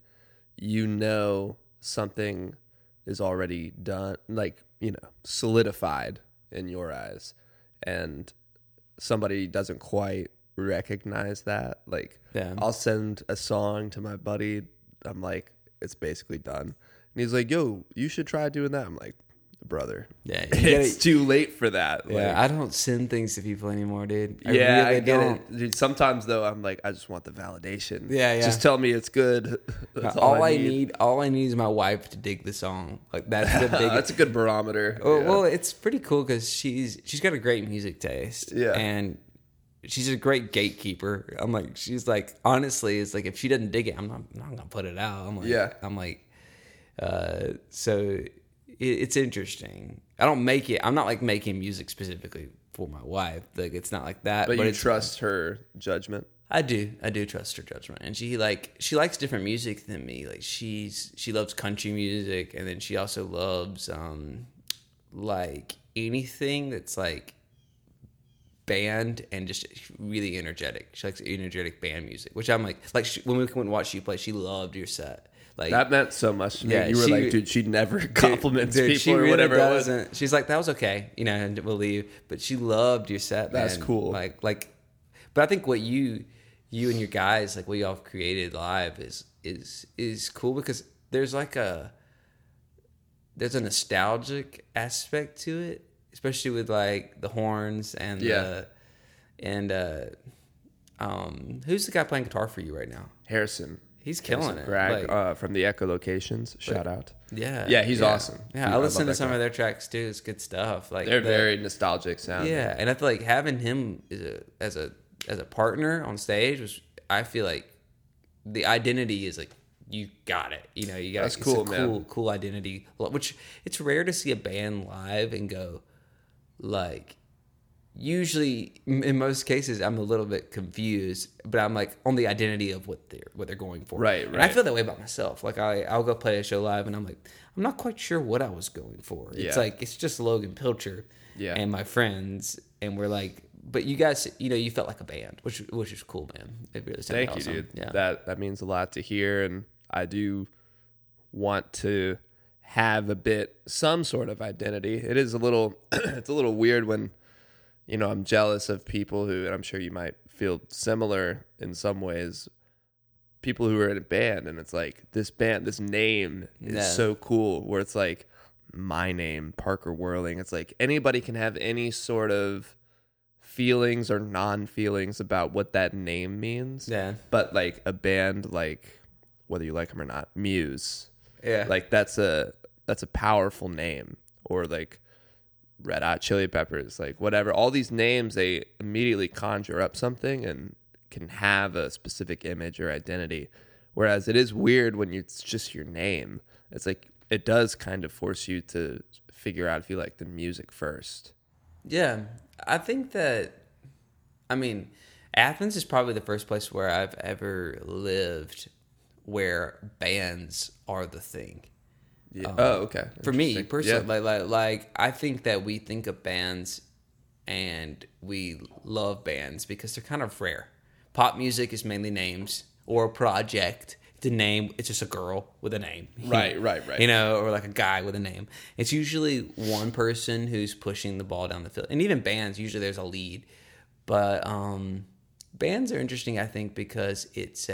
S2: something is already done, like, solidified in your eyes, and somebody doesn't quite recognize that. Like, I'll send a song to my buddy. I'm like, it's basically done. And he's like, yo, you should try doing that. I'm like, brother, it's too late for that.
S1: Yeah,
S2: like,
S1: I don't send things to people anymore, dude.
S2: I get it. Dude, sometimes though, I'm like, I just want the validation.
S1: Yeah.
S2: Just tell me it's good. That's
S1: all I need is my wife to dig the song. Like that's the biggest.
S2: That's a good barometer.
S1: Well, it's pretty cool because she's got a great music taste. Yeah, and she's a great gatekeeper. I'm like, she's like, honestly, it's like if she doesn't dig it, I'm not gonna put it out. I'm like, so. It's interesting. I'm not like making music specifically for my wife. Like it's not like that.
S2: But you trust her judgment.
S1: I do trust her judgment, and she likes different music than me. Like she loves country music, and then she also loves like anything that's like band and just really energetic. She likes energetic band music, which I'm like when we went and watched you play, she loved your set. Like
S2: That meant so much to me.
S1: Yeah,
S2: You were like, dude, she never compliments people
S1: she
S2: or
S1: really
S2: whatever
S1: doesn't.
S2: it was.
S1: She's like, that was okay, and we'll leave. But she loved your set, man.
S2: That's cool.
S1: Like, but I think what you and your guys, like what y'all have created live is cool because there's a nostalgic aspect to it, especially with like the horns and who's the guy playing guitar for you right now?
S2: Harrison.
S1: He's killing
S2: Harrison
S1: it.
S2: Greg,
S1: Like,
S2: from the Echolocations. Shout out.
S1: yeah,
S2: he's awesome.
S1: Yeah,
S2: Dude,
S1: I listen
S2: love
S1: to
S2: that
S1: some
S2: guy.
S1: of their tracks too. It's good stuff. Like
S2: They're very nostalgic sound.
S1: yeah, and I feel like having him as a partner on stage was. I feel like the identity is like you got it. You know, you got
S2: That's cool, man.
S1: Cool identity. Which it's rare to see a band live and go like. Usually, in most cases, I'm a little bit confused, but I'm like on the identity of what they're going for.
S2: Right.
S1: And I feel that way about myself. Like I'll go play a show live, and I'm like, I'm not quite sure what I was going for. It's like it's just Logan Pilcher, and my friends, and we're like, but you guys, you felt like a band, which is cool, man. It really sounded
S2: Thank
S1: awesome.
S2: you, dude.
S1: Yeah,
S2: That means a lot to hear, and I do want to have some sort of identity. It is a little, it's a little weird when. I'm jealous of people who, and I'm sure you might feel similar in some ways, people who are in a band and it's like this name is so cool where it's like my name, Parker Whirling. It's like anybody can have any sort of feelings or non-feelings about what that name means.
S1: Yeah.
S2: But like a band, like whether you like them or not, Muse.
S1: Yeah.
S2: Like that's a powerful name. Or like Red Hot Chili Peppers, like whatever. All these names, they immediately conjure up something and can have a specific image or identity. Whereas it is weird when it's just your name. It's like it does kind of force you to figure out if you like the music first.
S1: Yeah, I think that. I mean, Athens is probably the first place where I've ever lived where bands are the thing.
S2: Yeah. Okay.
S1: For me personally,
S2: Yeah.
S1: like I think that we think of bands and we love bands because they're kind of rare. Pop music is mainly names or a project. It's a name. It's just a girl with a name.
S2: Right.
S1: Or like a guy with a name. It's usually one person who's pushing the ball down the field. And even bands, usually there's a lead. But bands are interesting, I think, because it's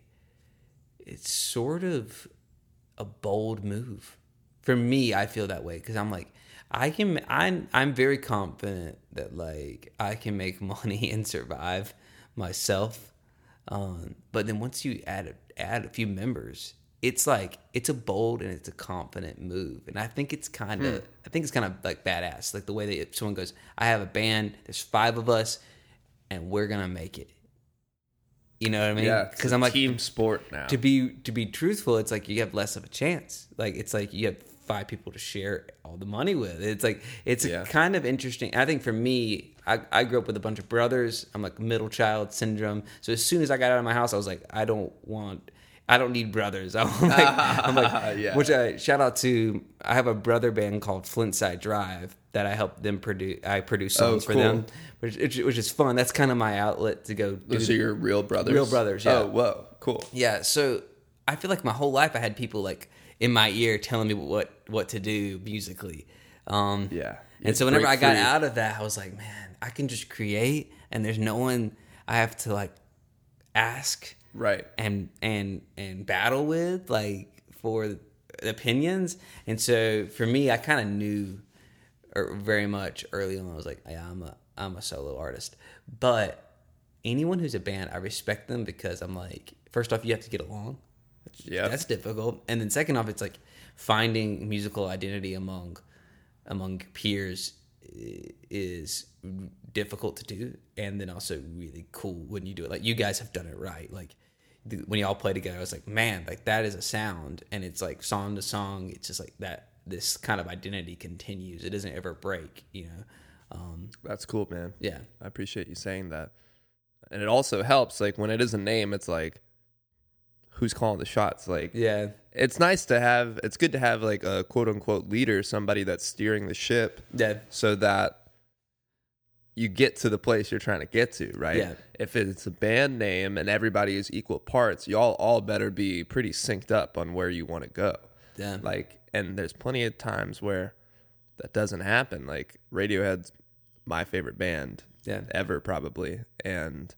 S1: sort of a bold move. For me, I feel that way because I'm like, I'm very confident that like I can make money and survive myself. But then once you add a few members, it's like it's a bold and it's a confident move. And I think it's kind of like badass, like the way that if someone goes, I have a band, there's 5 of us, and we're gonna make it. You know what I mean?
S2: Yeah,
S1: because I'm like
S2: team sport now.
S1: To be truthful, it's like you have less of a chance. Like it's like you have 5 people to share all the money with. It's like it's kind of interesting. I think for me, I grew up with a bunch of brothers. I'm like middle child syndrome. So as soon as I got out of my house, I was like, I don't need brothers. I'm like
S2: Yeah.
S1: Which shout out to. I have a brother band called Flintside Drive that I help them produce. I produce songs for them, which is fun. That's kind of my outlet to go.
S2: Those are your real brothers?
S1: Real brothers, yeah.
S2: Oh, whoa, cool.
S1: Yeah, so I feel like my whole life I had people like in my ear telling me what to do musically.
S2: Yeah.
S1: And so whenever I got out of that, I was like, man, I can just create, and there's no one I have to like ask,
S2: right,
S1: and battle with like for opinions. And so for me, I kind of knew very much early on. I was like, yeah, I'm a solo artist, but anyone who's a band, I respect them because I'm like, first off, you have to get along. Yeah, that's difficult, and then second off, it's like finding musical identity among peers is difficult to do, and then also really cool when you do it. Like you guys have done it right. Like when y'all play together, I was like, man, like that is a sound, and it's like song to song. It's just like that. This kind of identity continues. It doesn't ever break.
S2: That's cool, man.
S1: Yeah,
S2: I appreciate you saying that. And it also helps, like, when it is a name, it's like, who's calling the shots? Like,
S1: Yeah.
S2: it's good to have like a quote unquote leader, somebody that's steering the ship
S1: Yeah.
S2: so that you get to the place you're trying to get to, right?
S1: Yeah.
S2: If it's a band name and everybody is equal parts, y'all all better be pretty synced up on where you want to go.
S1: Yeah.
S2: Like, and there's plenty of times where that doesn't happen. Like, Radiohead's my favorite band ever, probably. And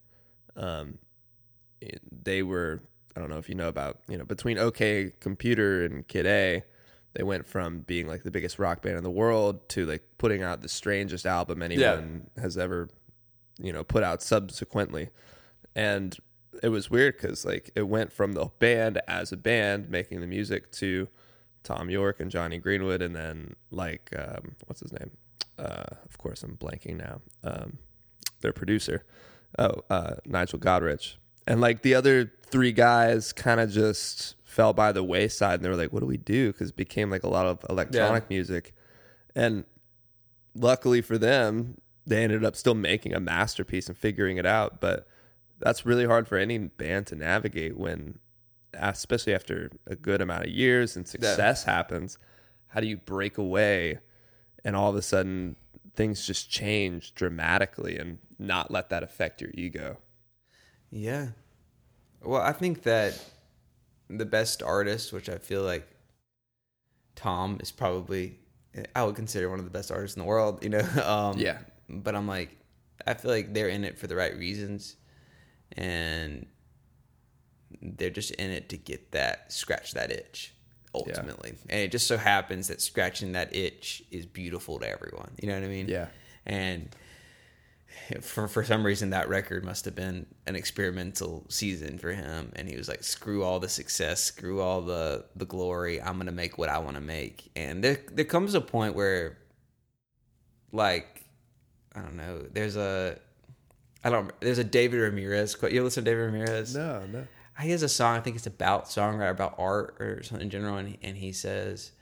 S2: they were, I don't know if you know about, between OK Computer and Kid A, they went from being like the biggest rock band in the world to like putting out the strangest album anyone has ever, put out subsequently. And it was weird because like it went from the band as a band making the music to Tom York and Johnny Greenwood, and then like what's his name? Of course, I'm blanking now. Their producer, Nigel Godrich, and like the other three guys kind of just fell by the wayside, and they were like, what do we do? Because it became like a lot of electronic music. And luckily for them, they ended up still making a masterpiece and figuring it out. But that's really hard for any band to navigate when, especially after a good amount of years and success happens. How do you break away and all of a sudden things just change dramatically and not let that affect your ego?
S1: Yeah. Well, I think that the best artist, which I feel like Tom is probably, I would consider one of the best artists in the world,
S2: Yeah.
S1: But I'm like, I feel like they're in it for the right reasons, and they're just in it to scratch that itch ultimately. And it just so happens that scratching that itch is beautiful to everyone. You know what I mean?
S2: Yeah.
S1: And for some reason that record must have been an experimental season for him, and he was like, screw all the success, screw all the glory, I'm gonna make what I want to make. And there comes a point where, like, I don't know, there's a David Ramirez quote. You listen to David Ramirez?
S2: No.
S1: He has a song, I think it's about songwriter, about art or something in general, and he says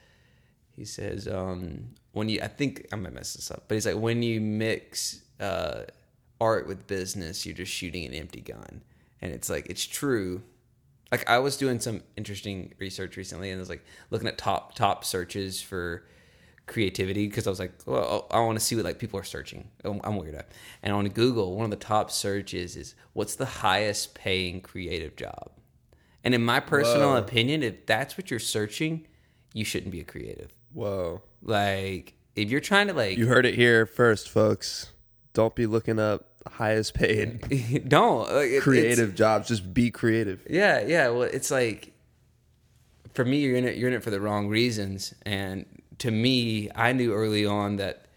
S1: when you, I think I might mess this up, but he's like, when you mix art with business, you're just shooting an empty gun. And it's like, it's true. Like, I was doing some interesting research recently, and I was like looking at top searches for creativity, because I was like, well, I want to see what like people are searching. I'm weird. And on Google, one of the top searches is, what's the highest paying creative job? And in my personal opinion, if that's what you're searching, you shouldn't be a creative.
S2: Whoa.
S1: Like, if you're trying to, like,
S2: You heard it here first, folks. Don't be looking up highest paid
S1: don't like,
S2: creative jobs. Just be creative.
S1: Yeah. Well, it's like, for me, you're in it for the wrong reasons. And to me, I knew early on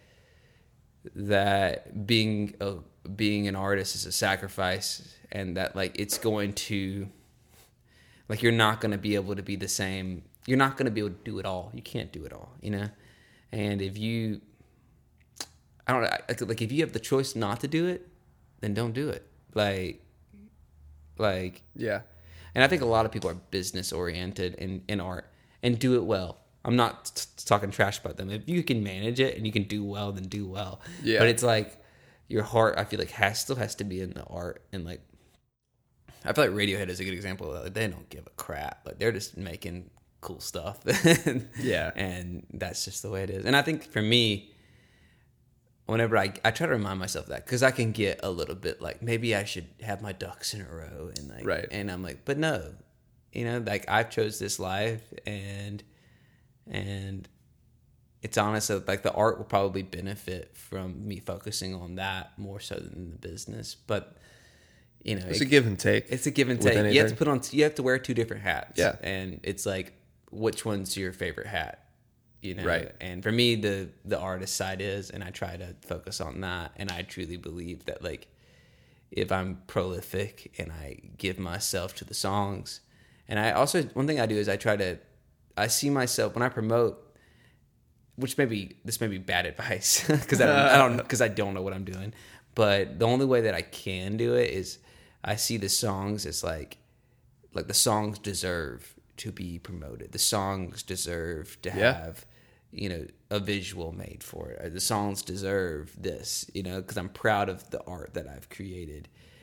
S1: that being an artist is a sacrifice, and that like it's going to, like, you're not going to be able to be the same. You're not going to be able to do it all. You can't do it all, And if you, I don't know, like if you have the choice not to do it, then don't do it. Like,
S2: Yeah.
S1: and I think a lot of people are business oriented in art and do it well. I'm not talking trash about them. If you can manage it and you can do well, then do well.
S2: Yeah.
S1: But it's like your heart, I feel like, still has to be in the art. And like, I feel like Radiohead is a good example of that. Like, they don't give a crap. Like, they're just making cool stuff.
S2: Yeah.
S1: And that's just the way it is. And I think for me, whenever I try to remind myself that, because I can get a little bit like, maybe I should have my ducks in a row, and like,
S2: right.
S1: And I'm like, but no, like, I've chose this life, and it's honest that like the art will probably benefit from me focusing on that more so than the business. But
S2: it's a give and take.
S1: It's a give and take. You have to wear two different hats.
S2: Yeah.
S1: And it's like, which one's your favorite hat?
S2: Right.
S1: And for me, the artist side is, and I try to focus on that. And I truly believe that, like, if I'm prolific and I give myself to the songs, and I also, one thing I do is I see myself when I promote, which this may be bad advice because I don't know what I'm doing, but the only way that I can do it is I see the songs as like the songs deserve to be promoted. The songs deserve to have, a visual made for it. The songs deserve this, because I'm proud of the art that I've created.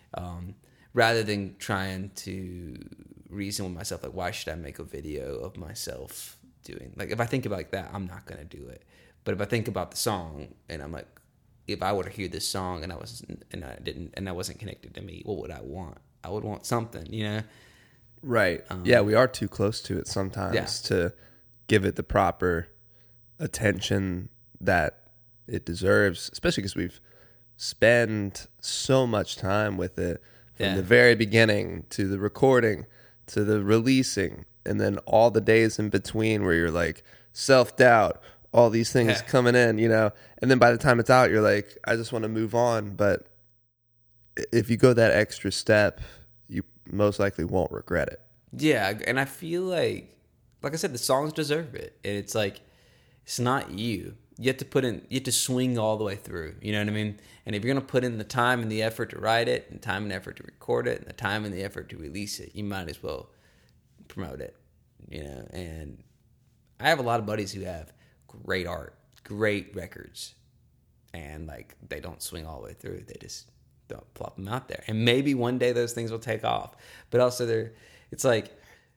S1: rather than trying to reason with myself, like, why should I make a video of myself doing, like, if I think about like that, I'm not going to do it. But if I think about the song and I'm like, if I were to hear this song and I wasn't connected to me, what would I want? I would want something, you know?
S2: Right. Yeah, we are too close to it sometimes to give it the proper attention that it deserves, especially because we've spent so much time with it from the very beginning to the recording to the releasing, and then all the days in between where you're like self-doubt, all these things coming in, you know, and then by the time it's out, you're like, I just want to move on. But if you go that extra step, you most likely won't regret it.
S1: Yeah, and I feel like I said, the songs deserve it. And it's like, it's not you. You have to swing all the way through. You know what I mean? And if you're going to put in the time and the effort to write it, and time and effort to record it, and the time and the effort to release it, you might as well promote it. You know, and I have a lot of buddies who have great art, great records, and like, they don't swing all the way through. They just don't plop them out there. And maybe one day those things will take off. But also it's like,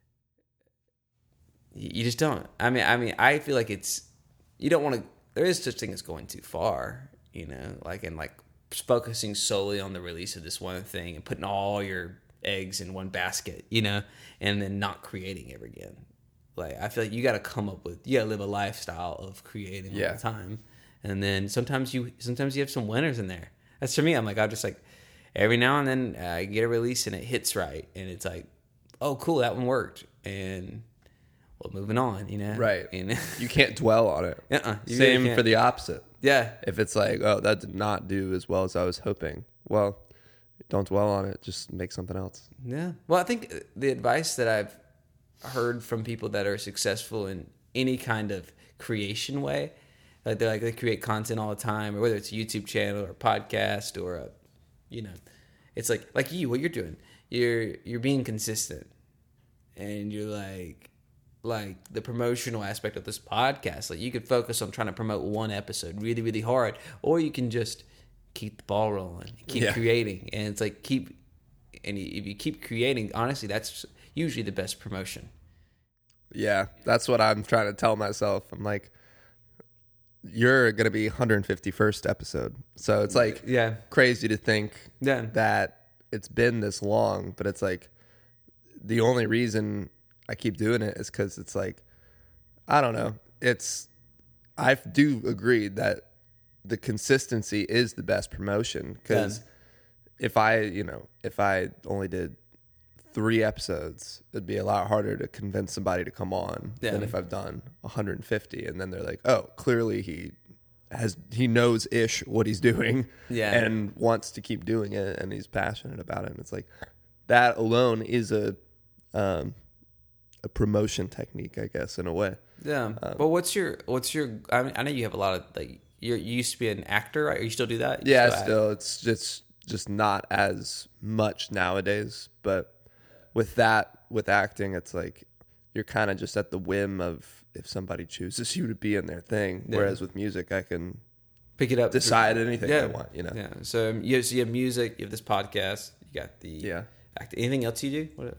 S1: you just don't. I mean, I feel like you don't want to, there is such thing as going too far, you know, like, and like focusing solely on the release of this one thing and putting all your eggs in one basket, you know, and then not creating ever again. Like, I feel like you got to live a lifestyle of creating all the time. And then sometimes you have some winners in there. That's for me. I'm just like, every now and then I get a release and it hits right. And it's like, oh, cool, that one worked. And moving on, you know?
S2: Right.
S1: And
S2: you can't dwell on it. Same really for the opposite.
S1: Yeah.
S2: If it's like, oh, that did not do as well as I was hoping. Well, don't dwell on it. Just make something else.
S1: Yeah. Well, I think the advice that I've heard from people that are successful in any kind of creation way, like they create content all the time, or whether it's a YouTube channel or a podcast or it's like what you're doing. You're being consistent, and you're like the promotional aspect of this podcast. Like, you could focus on trying to promote one episode really, really hard, or you can just keep the ball rolling, keep creating, and it's like if you keep creating, honestly, that's usually the best promotion.
S2: Yeah, that's what I'm trying to tell myself. I'm like, you're going to be 151st episode. So it's like crazy to think that it's been this long, but it's like the only reason I keep doing it is because it's like, I don't know. I do agree that the consistency is the best promotion, because if I only did 3 episodes, it'd be a lot harder to convince somebody to come on than if I've done 150, and then they're like, oh, clearly he knows what he's doing and wants to keep doing it, and he's passionate about it. And it's like, that alone is a promotion technique, I guess, in a way.
S1: Yeah. But what's your I mean, I know you have a lot of, like, you used to be an actor, right? Or you still do that?
S2: Still. It's just not as much nowadays, but with acting, it's like you're kind of just at the whim of if somebody chooses you to be in their thing. Whereas with music, I can
S1: pick it up,
S2: decide anything I want, you know?
S1: Yeah. So you have music, you have this podcast, you got the acting. Anything else you do?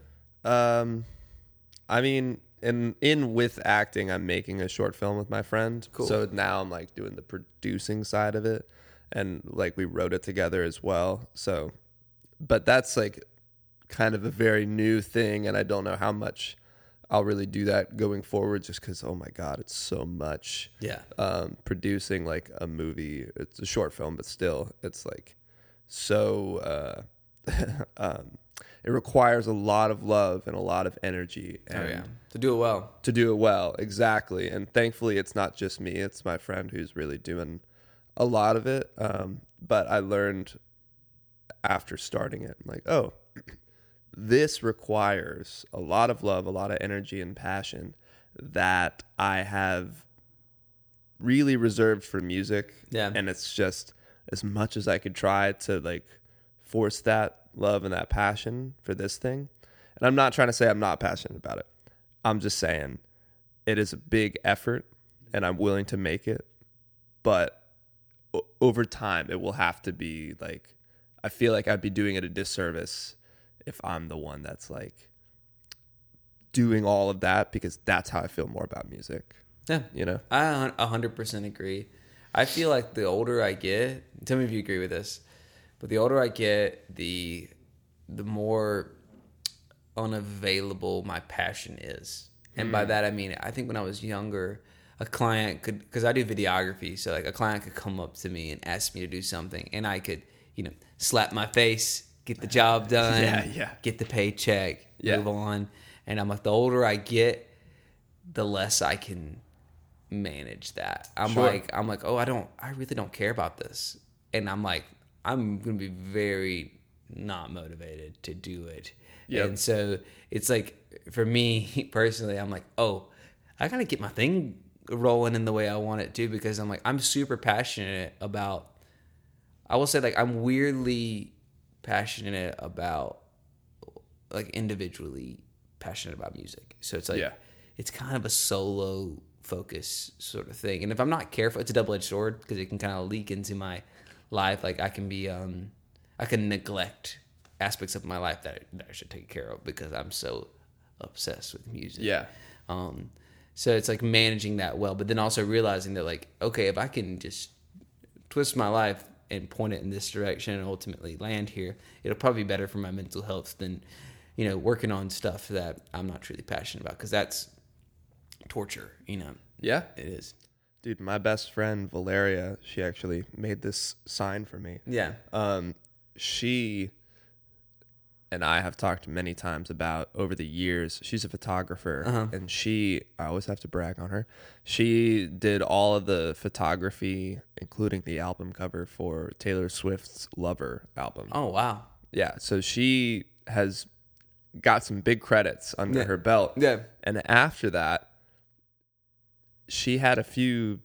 S2: I mean, with acting, I'm making a short film with my friend. Cool. So now I'm like doing the producing side of it, and like we wrote it together as well. So, but that's like kind of a very new thing, and I don't know how much I'll really do that going forward, just because, oh my God, it's so much.
S1: Yeah.
S2: Producing like a movie, it's a short film, but still, it's like so. It requires a lot of love and a lot of energy. And
S1: to do it well.
S2: Exactly. And thankfully, it's not just me; it's my friend who's really doing a lot of it. But I learned after starting it, like, oh, this requires a lot of love, a lot of energy and passion that I have really reserved for music. Yeah. And it's just, as much as I could try to like force that love and that passion for this thing. And I'm not trying to say I'm not passionate about it. I'm just saying it is a big effort and I'm willing to make it. But over time, it will have to be like, I feel like I'd be doing it a disservice if I'm the one that's like doing all of that, because that's how I feel more about music.
S1: Yeah,
S2: You know?
S1: I 100% agree. I feel like the older I get, tell me if you agree with this, but the older I get, the more unavailable my passion is. And by that I mean, I think when I was younger, a client could, because I do videography, so like a client could come up to me and ask me to do something, and I could, slap my face, get the job done, get the paycheck, move on. And I'm like, the older I get, the less I can manage that. I'm like, oh, I really don't care about this. And I'm like, I'm going to be very not motivated to do it. Yep. And so it's like, for me personally, I'm like, oh, I got to get my thing rolling in the way I want it to, because I'm like, I'm super passionate about, I will say, like, I'm weirdly passionate about, like, individually passionate about music. So it's like, it's kind of a solo focus sort of thing. And if I'm not careful, it's a double-edged sword, because it can kind of leak into my life. Like, I can be, I can neglect aspects of my life that I should take care of because I'm so obsessed with music.
S2: Yeah.
S1: So it's like managing that well, but then also realizing that, like, okay, if I can just twist my life and point it in this direction and ultimately land here, it'll probably be better for my mental health than, working on stuff that I'm not truly passionate about, because that's torture,
S2: Yeah.
S1: It is.
S2: Dude, my best friend, Valeria, she actually made this sign for me.
S1: Yeah.
S2: She and I have talked many times about over the years. She's a photographer, and I always have to brag on her. She did all of the photography, including the album cover for Taylor Swift's Lover album.
S1: Oh, wow.
S2: Yeah. So she has got some big credits under her belt.
S1: Yeah.
S2: And after that, she had a few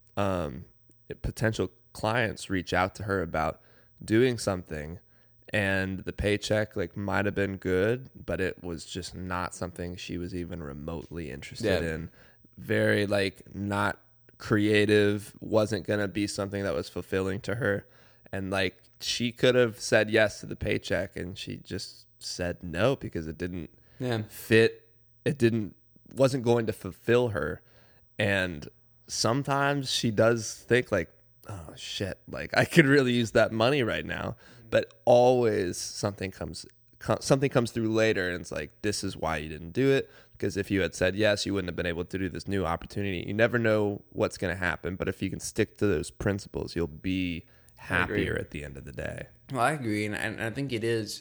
S2: potential clients reach out to her about doing something, and the paycheck like might have been good, but it was just not something she was even remotely interested in. Very like not creative, wasn't gonna be something that was fulfilling to her. And like she could have said yes to the paycheck, and she just said no because it didn't fit. It wasn't going to fulfill her. And sometimes she does think like, oh shit, like I could really use that money right now. But always something comes through later, and it's like, this is why you didn't do it, because if you had said yes, you wouldn't have been able to do this new opportunity. You never know what's going to happen, but if you can stick to those principles, you'll be happier at the end of the day.
S1: Well, I agree, and I think it's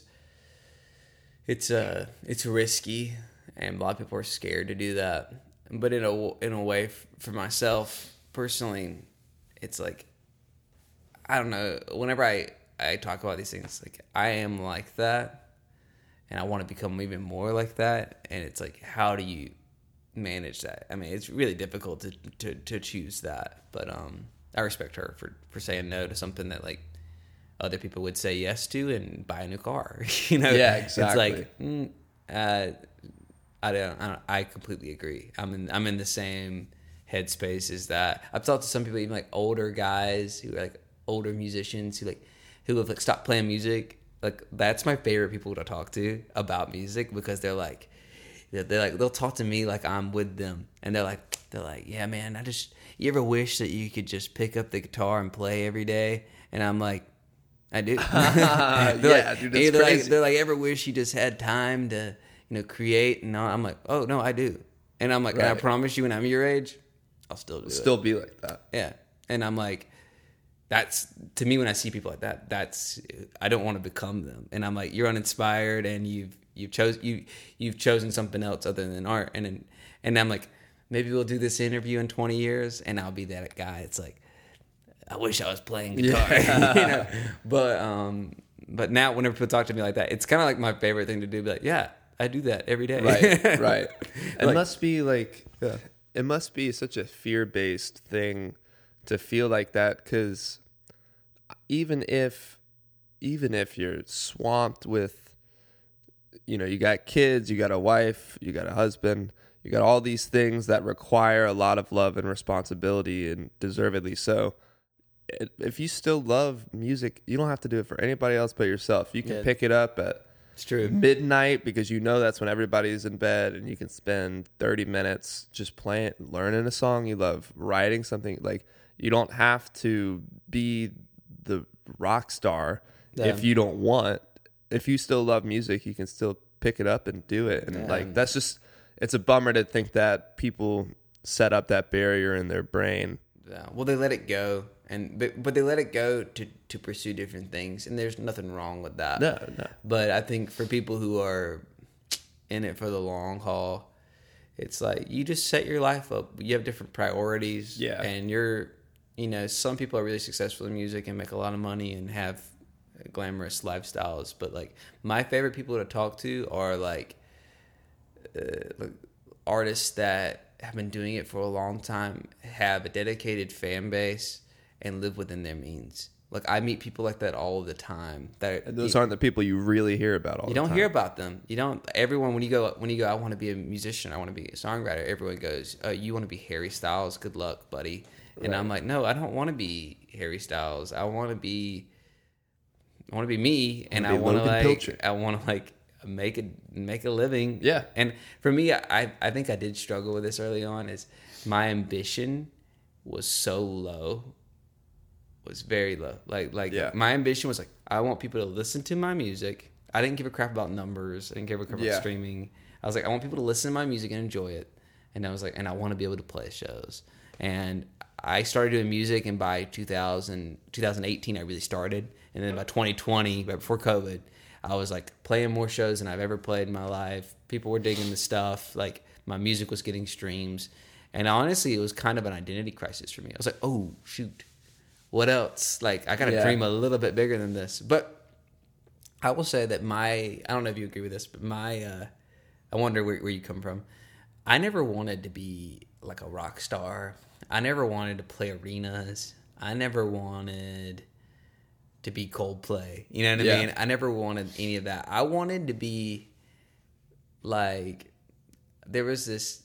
S1: risky, and a lot of people are scared to do that. But in a way, for myself personally, it's like, I don't know, whenever I talk about these things, like, I am like that, and I want to become even more like that. And it's like, how do you manage that? I mean, it's really difficult to choose that. But I respect her for saying no to something that like other people would say yes to and buy a new car.
S2: Yeah, exactly.
S1: It's like, I completely agree. I'm in the same headspace as that. I've talked to some people, even like older guys who are like older musicians who have like stopped playing music. Like, that's my favorite people to talk to about music, because they'll talk to me like I'm with them, and they're like, yeah, man, you ever wish that you could just pick up the guitar and play every day? And I'm like, I do.
S2: Dude, it's crazy.
S1: They're like, ever wish you just had time to create? And I'm like, oh no, I do. And I'm like, and I promise you, when I'm your age, I'll still do it.
S2: Still be like that.
S1: Yeah. And I'm like, that's, to me, when I see people like that, I don't want to become them. And I'm like, you're uninspired, and you've chosen something else other than art. And I'm like, maybe we'll do this interview in 20 years, and I'll be that guy. It's like, I wish I was playing guitar.
S2: Yeah.
S1: But now whenever people talk to me like that, it's kind of like my favorite thing to do. Be like, yeah, I do that every day.
S2: Right. It must be like, it must be such a fear-based thing to feel like that, because even if you're swamped with, you got kids, you got a wife, you got a husband, you got all these things that require a lot of love and responsibility, and deservedly so, if you still love music, you don't have to do it for anybody else but yourself. You can pick it up at
S1: it's true
S2: midnight because you know that's when everybody's in bed, and you can spend 30 minutes just playing, learning a song you love, writing something. Like, you don't have to be the rock star if you don't want. If you still love music, you can still pick it up and do it. And like, that's just, it's a bummer to think that people set up that barrier in their brain.
S1: Yeah. Well, they let it go, but they let it go to pursue different things, and there's nothing wrong with that.
S2: No.
S1: But I think for people who are in it for the long haul, it's like you just set your life up. You have different priorities, and some people are really successful in music and make a lot of money and have glamorous lifestyles. But like, my favorite people to talk to are like artists that have been doing it for a long time, have a dedicated fan base, and live within their means. Like, I meet people like that all the time.
S2: And those aren't the people you really hear about all the time.
S1: You don't hear about them. You don't. Everyone, when you go, I want to be a musician, I want to be a songwriter, everyone goes, oh, you want to be Harry Styles? Good luck, buddy. And I'm like, no, I don't want to be Harry Styles. I want to be me, and I want to make a living.
S2: Yeah.
S1: And for me, I think I did struggle with this early on. Is my ambition was so low, was very low. My ambition was like, I want people to listen to my music. I didn't give a crap about numbers. I didn't give a crap about streaming. I was like, I want people to listen to my music and enjoy it. And I was like, and I want to be able to play shows. And I started doing music, and by 2018, I really started. And then by 2020, right before COVID, I was like playing more shows than I've ever played in my life. People were digging the stuff. Like, my music was getting streams. And honestly, it was kind of an identity crisis for me. I was like, oh, shoot. What else? Like, I got to dream a little bit bigger than this. But I will say that I don't know if you agree with this, but I wonder where you come from. I never wanted to be like a rock star. I never wanted to play arenas. I never wanted to be Coldplay. You know what I mean? I never wanted any of that. I wanted to be like, there was this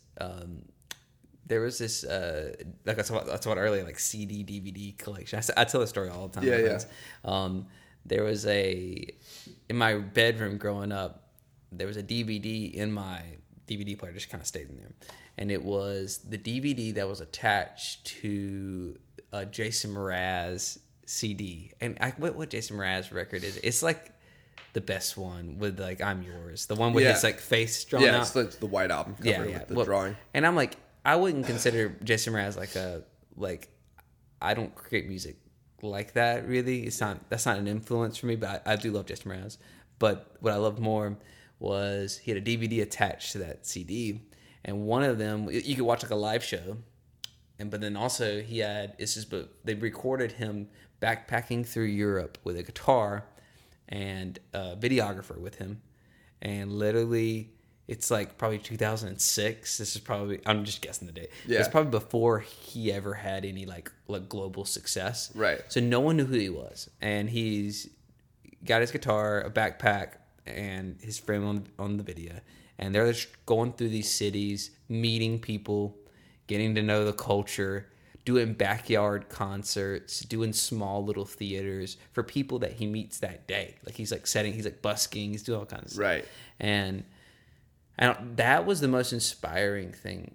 S1: like I talked about earlier, like CD, DVD collection. I tell the story all the time. There was in my bedroom growing up, there was a DVD in my DVD player, just kind of stayed in there. And it was the DVD that was attached to a Jason Mraz CD. And what Jason Mraz record is? It's like the best one with like I'm Yours. The one with his like face drawn out.
S2: Yeah, it's the white album cover with the drawing.
S1: And I'm like, I wouldn't consider Jason Mraz I don't create music like that really. That's not an influence for me, but I do love Jason Mraz. But what I loved more was he had a DVD attached to that CD, and one of them you could watch like a live show, but then also they recorded him backpacking through Europe with a guitar and a videographer with him, and literally it's like probably 2006. This is probably, I'm just guessing the date.
S2: Yeah.
S1: It's probably before he ever had any like global success.
S2: Right.
S1: So no one knew who he was, and he's got his guitar, a backpack, and his friend on the video, and they're just going through these cities, meeting people, getting to know the culture, doing backyard concerts, doing small little theaters for people that he meets that day. Like he's like busking, he's doing all kinds of stuff.
S2: Right.
S1: And that was the most inspiring thing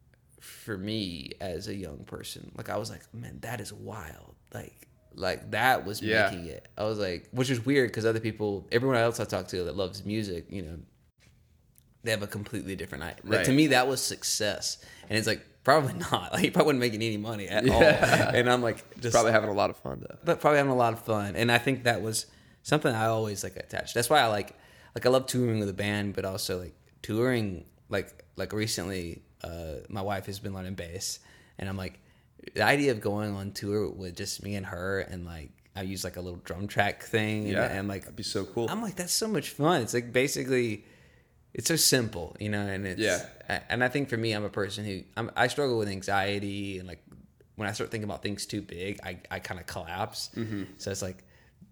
S1: for me as a young person. Like I was like, man, that is wild. Like that was making it. I was like, which is weird because everyone else I talk to that loves music, you know, they have a completely different idea. Like, to me, that was success. And it's like, probably not. Like, he probably wasn't making any money at all. And I'm like, just
S2: probably having a lot of fun though.
S1: But probably having a lot of fun. And I think that was something I always like attached. That's why I I love touring with a band, but also like touring, like recently, my wife has been learning bass, and I'm like, the idea of going on tour with just me and her, and like I use like a little drum track thing, and like
S2: that'd be so cool.
S1: I'm like, that's so much fun. It's like basically, it's so simple, you know. And it's and I think for me, I'm a person who I struggle with anxiety, and like when I start thinking about things too big, I kind of collapse. Mm-hmm. So it's like,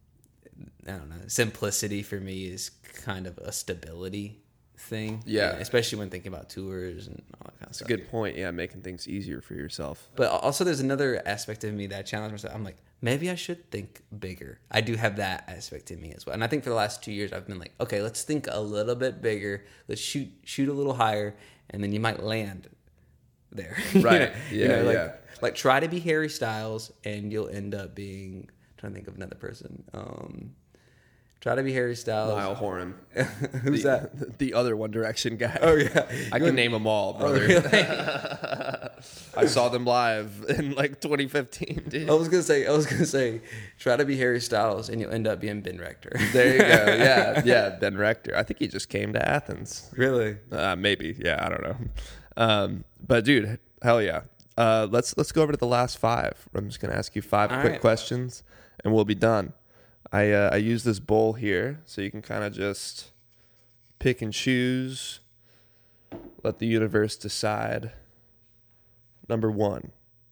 S1: I don't know, simplicity for me is kind of a stability thing. Yeah. Especially when thinking about tours and all that kind of stuff.
S2: That's a good point. Yeah, making things easier for yourself.
S1: But also there's another aspect of me that I challenge myself. I'm like, maybe I should think bigger. I do have that aspect in me as well. And I think for the last 2 years, I've been like, okay, let's think a little bit bigger. Let's shoot a little higher, and then you might land there.
S2: Right.
S1: Like try to be Harry Styles, and you'll end up being. I'm trying to think of another person. Try to be Harry Styles.
S2: Niall Horan.
S1: Who's that?
S2: The other One Direction guy.
S1: Oh yeah,
S2: I can name them all, brother.
S1: Oh, really?
S2: I saw them live in like 2015, dude.
S1: I was gonna say, try to be Harry Styles, and you'll end up being Ben Rector.
S2: There you go. Yeah, Ben Rector. I think he just came to Athens.
S1: Really?
S2: Maybe. Yeah, I don't know. But dude, hell yeah. Let's go over to the last 5. I'm just gonna ask you 5 quick questions, and we'll be done. I use this bowl here, so you can kind of just pick and choose. Let the universe decide. Number 1.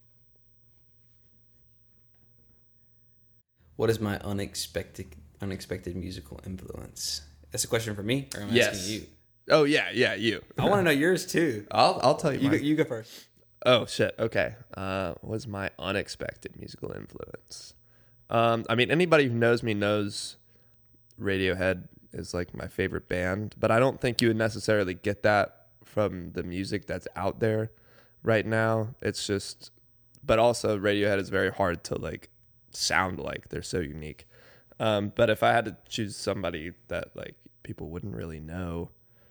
S1: What is my unexpected musical influence? That's a question for me, or am I asking you?
S2: Oh yeah, you.
S1: I want to know yours too.
S2: I'll tell you.
S1: You go first.
S2: Oh shit. Okay. What's my unexpected musical influence? I mean, anybody who knows me knows Radiohead is like my favorite band, but I don't think you would necessarily get that from the music that's out there right now. It's just, but also Radiohead is very hard to like sound like. They're so unique. But if I had to choose somebody that like people wouldn't really know,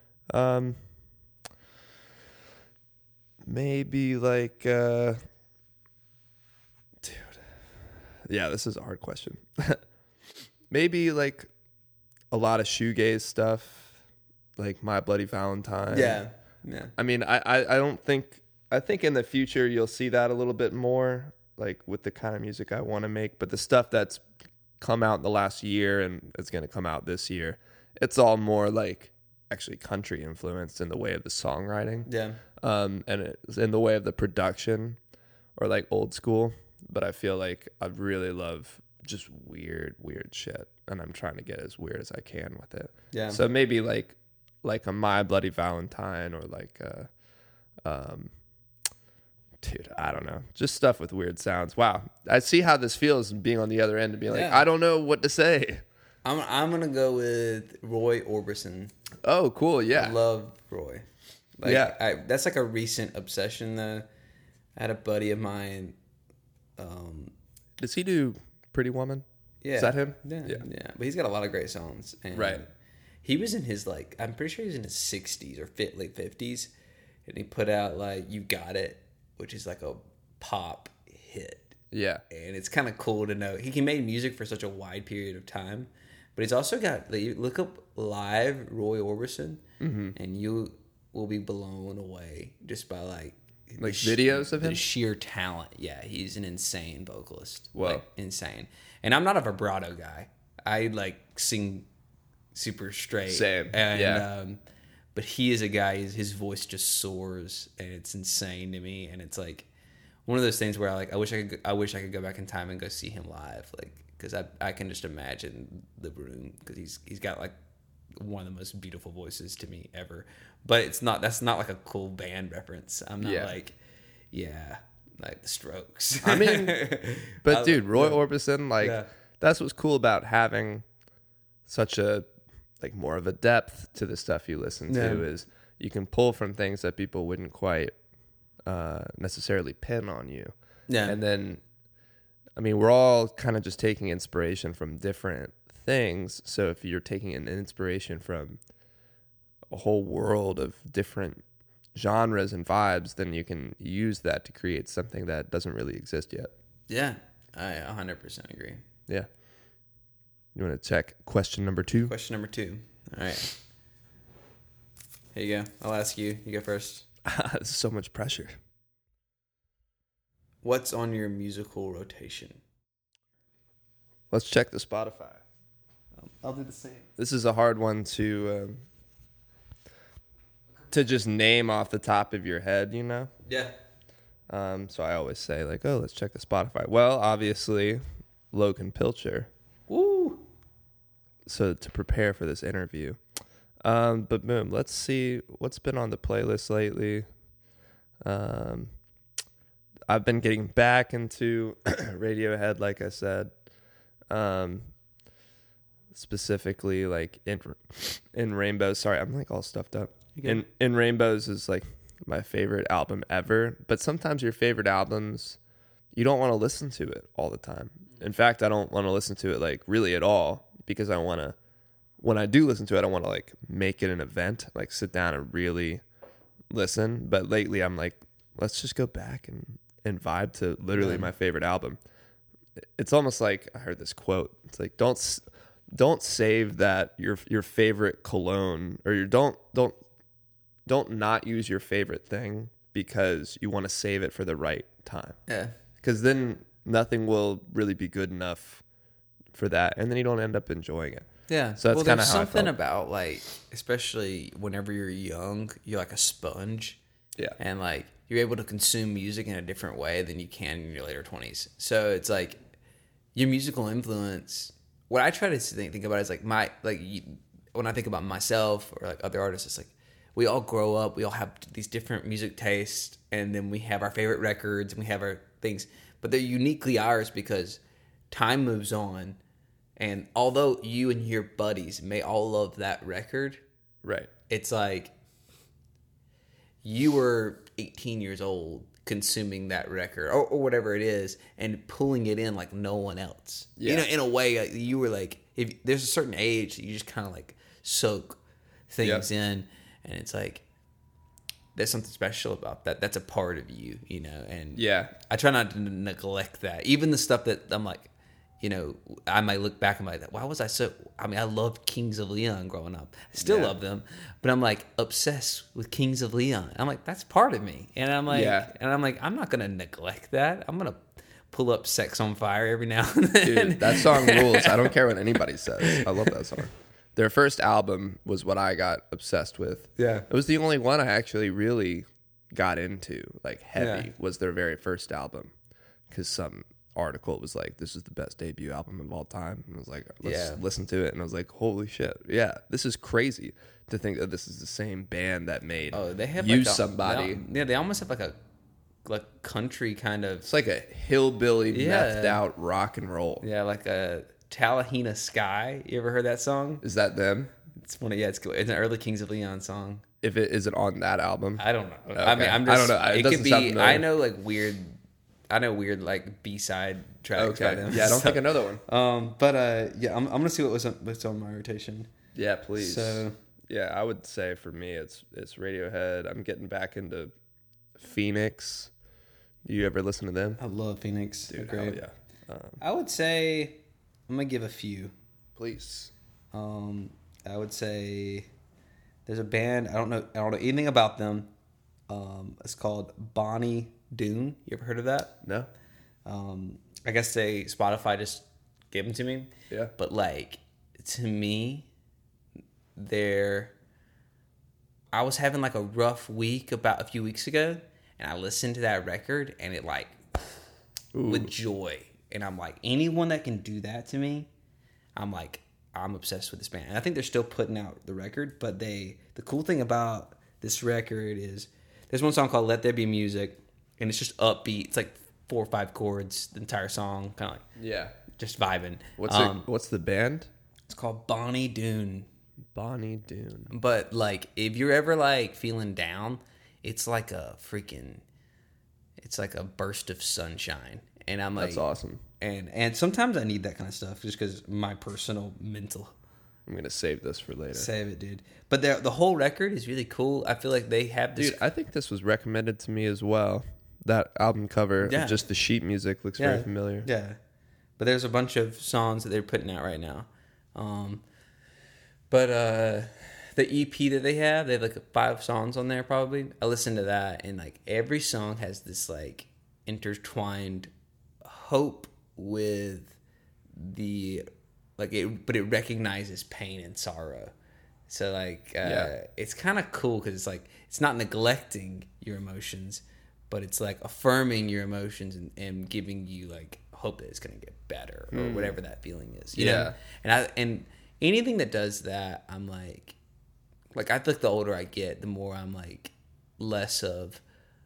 S2: maybe like, yeah, this is a hard question. Maybe like a lot of shoegaze stuff, like My Bloody Valentine.
S1: Yeah.
S2: I mean, I don't think, I think in the future you'll see that a little bit more, like with the kind of music I want to make. But the stuff that's come out in the last year and is going to come out this year, it's all more like actually country influenced in the way of the songwriting.
S1: Yeah.
S2: And it's in the way of the production, or like old school. But I feel like I really love just weird shit, and I'm trying to get as weird as I can with it.
S1: Yeah.
S2: So maybe like a My Bloody Valentine, or like dude, I don't know, just stuff with weird sounds. Wow, I see how this feels being on the other end and being like, I don't know what to say.
S1: I'm gonna go with Roy Orbison.
S2: Oh, cool. Yeah,
S1: I love Roy. Like, yeah, that's like a recent obsession though. I had a buddy of mine.
S2: Does he do Pretty Woman?
S1: Yeah.
S2: Is that him?
S1: Yeah. But he's got a lot of great songs. And
S2: right.
S1: He was in his I'm pretty sure he was in his 60s or late 50s, and he put out like "You Got It," which is like a pop hit.
S2: Yeah.
S1: And it's kind of cool to know he made music for such a wide period of time, but he's also got look up live Roy Orbison, and you will be blown away just by like
S2: videos of him.
S1: The sheer talent. Yeah, he's an insane vocalist.
S2: Whoa.
S1: Like, insane. And I'm not a vibrato guy. I like sing super straight.
S2: Same.
S1: And,
S2: yeah.
S1: But he is a guy. His voice just soars, and it's insane to me. And it's like one of those things where I wish I could go back in time and go see him live. Like, because I can just imagine the room, because he's got like one of the most beautiful voices to me ever. But that's not like a cool band reference. I'm not like the Strokes.
S2: I mean, but dude, Roy Orbison, like that's what's cool about having such a like more of a depth to the stuff you listen to, is you can pull from things that people wouldn't quite necessarily pin on you. Yeah. And then, I mean, we're all kind of just taking inspiration from different things. So if you're taking an inspiration from a whole world of different genres and vibes, then you can use that to create something that doesn't really exist yet.
S1: Yeah, I 100% agree.
S2: Yeah. You want to check question number 2?
S1: Question number 2. All right. Here you go. I'll ask you. You go first.
S2: This is so much pressure.
S1: What's on your musical rotation?
S2: Let's check the Spotify.
S1: I'll do the same.
S2: This is a hard one to just name off the top of your head, you know?
S1: Yeah.
S2: So I always say like, oh, let's check the Spotify. Well, obviously, Logan Pilcher.
S1: Woo!
S2: So to prepare for this interview. But boom, let's see what's been on the playlist lately. I've been getting back into Radiohead, like I said. Specifically, like in Rainbows. Sorry, I'm like all stuffed up. In Rainbows is like my favorite album ever. But sometimes your favorite albums, you don't want to listen to it all the time. In fact, I don't want to listen to it like really at all, because I want to, when I do listen to it, I want to like make it an event, like sit down and really listen. But lately I'm like, let's just go back and vibe to literally my favorite album. It's almost like, I heard this quote. It's like, don't save that your favorite cologne, or don't not use your favorite thing because you want to save it for the right time.
S1: Yeah.
S2: Because then nothing will really be good enough for that, and then you don't end up enjoying it.
S1: Yeah.
S2: So that's kind of how I
S1: something
S2: felt.
S1: about, like, especially whenever you're young, you're like a sponge.
S2: Yeah.
S1: And like you're able to consume music in a different way than you can in your later 20s. So it's like your musical influence. What I try to think about is like when I think about myself or like other artists, it's like we all grow up, we all have these different music tastes, and then we have our favorite records and we have our things, but they're uniquely ours because time moves on. And although you and your buddies may all love that record,
S2: Right.
S1: it's like you were 18 years old consuming that record or whatever it is and pulling it in like no one else.
S2: Yeah.
S1: You know, in a way, like, you were like, if there's a certain age that you just kind of like soak things in, and it's like there's something special about that. That's a part of you, you know. And
S2: Yeah.
S1: I try not to neglect that. Even the stuff that I'm like, you know, I might look back and be like, why was I so... I mean, I loved Kings of Leon growing up. I still love them. But I'm like obsessed with Kings of Leon. I'm like, that's part of me. And I'm like, I'm not going to neglect that. I'm going to pull up Sex on Fire every now and then.
S2: Dude, that song rules. I don't care what anybody says. I love that song. Their first album was what I got obsessed with.
S1: Yeah.
S2: It was the only one I actually really got into, like heavy, was their very first album. Because some article was like, this is the best debut album of all time. And I was like, let's listen to it. And I was like, holy shit. Yeah, this is crazy to think that this is the same band that made
S1: they have
S2: Use
S1: like
S2: Somebody.
S1: They almost have like a country kind of...
S2: It's like a hillbilly, methed out rock and roll.
S1: Yeah, like a Tallahena Sky. You ever heard that song?
S2: Is that them?
S1: It's one of, it's cool. It's an early Kings of Leon song.
S2: If it is it on that album?
S1: I don't know.
S2: Okay.
S1: I mean, I'm just...
S2: I don't know.
S1: It could be...
S2: sound familiar.
S1: I know weird like B-side tracks by them.
S2: Yeah, I don't think I know that one.
S1: But yeah, I'm gonna see what's on my rotation.
S2: Yeah, please.
S1: So
S2: yeah, I would say for me it's Radiohead. I'm getting back into Phoenix. Do you ever listen to them?
S1: I love Phoenix.
S2: Dude,
S1: They're great.
S2: hell yeah.
S1: I would say I'm gonna give a few.
S2: Please.
S1: I would say there's a band. I don't know anything about them. It's called Bonnie Doon. You ever heard of that?
S2: No.
S1: I guess Spotify just gave them to me.
S2: Yeah.
S1: But like, to me, I was having like a rough week about a few weeks ago, and I listened to that record, and it like with joy, and I'm like, anyone that can do that to me, I'm obsessed with this band. And I think they're still putting out the record, but the cool thing about this record is there's one song called Let There Be Music, and it's just upbeat. It's like 4 or 5 chords, the entire song, kind of like just vibing.
S2: What's the band?
S1: It's called Bonnie Doon.
S2: Bonnie Doon.
S1: But like, if you're ever like feeling down, it's like a burst of sunshine. And I'm like,
S2: that's awesome.
S1: And sometimes I need that kind of stuff just because my personal mental.
S2: I'm gonna save this for later.
S1: Save it, dude. But the whole record is really cool. I feel like they have this.
S2: Dude, I think this was recommended to me as well. That album cover, just the sheet music looks very familiar.
S1: Yeah, but there's a bunch of songs that they're putting out right now. But the EP that they have like 5 songs on there probably. I listened to that, and like every song has this like intertwined hope with but it recognizes pain and sorrow. So like it's kind of cool because it's like it's not neglecting your emotions, but it's like affirming your emotions and giving you like hope that it's gonna get better or whatever that feeling is. You know? And anything that does that, I'm like I feel like the older I get, the more I'm like less of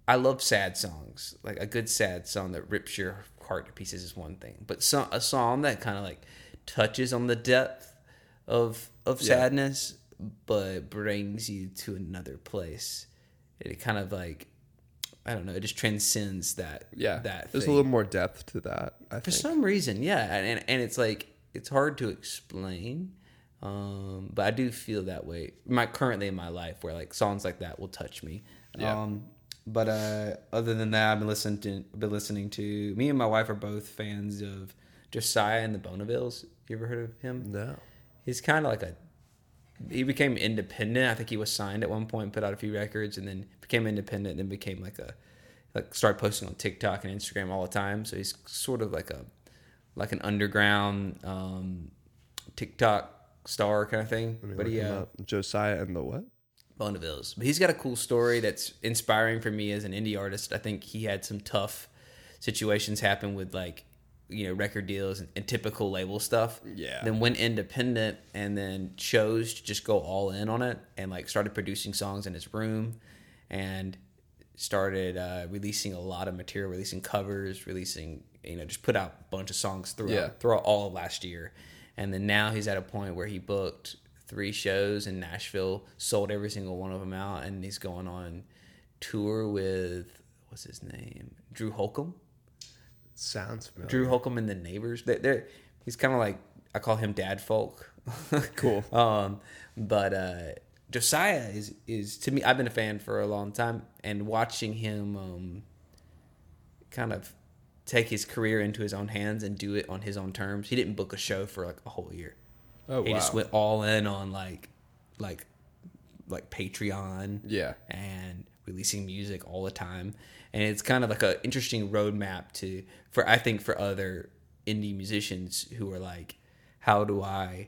S1: I love sad songs. Like a good sad song that rips your heart to pieces is one thing, but a song that kind of like touches on the depth of sadness, but brings you to another place. It kind of like, I don't know, it just transcends that.
S2: Yeah,
S1: that
S2: there's
S1: thing.
S2: a little more depth to that.
S1: For some reason, yeah, and it's like it's hard to explain, but I do feel that way. Currently in my life, where like songs like that will touch me.
S2: Yeah.
S1: But other than that, I've been listening to. Me and my wife are both fans of Josiah and the Bonavilles. You ever heard of him?
S2: No.
S1: He's kind of like he became independent. I think he was signed at one point, put out a few records, and then became independent, and then became started posting on TikTok and Instagram all the time. So he's sort of like an underground TikTok star kind of thing. But he
S2: Josiah and the what?
S1: Bonavilles. But he's got a cool story that's inspiring for me as an indie artist. I think he had some tough situations happen with like, record deals and typical label stuff.
S2: Yeah.
S1: Then went independent and then chose to just go all in on it and like started producing songs in his room and started releasing a lot of material, releasing covers, releasing, just put out a bunch of songs throughout all of last year. And then now he's at a point where he booked 3 shows in Nashville, sold every single one of them out, and he's going on tour with, what's his name? Drew Holcomb.
S2: Sounds familiar.
S1: Drew Holcomb and the Neighbors. He's kind of like, I call him Dad Folk.
S2: Cool.
S1: But Josiah is to me, I've been a fan for a long time, and watching him kind of take his career into his own hands and do it on his own terms. He didn't book a show for like a whole year.
S2: Oh,
S1: he just went all in on like Patreon, and releasing music all the time. And it's kind of like an interesting roadmap for other indie musicians who are like, how do I,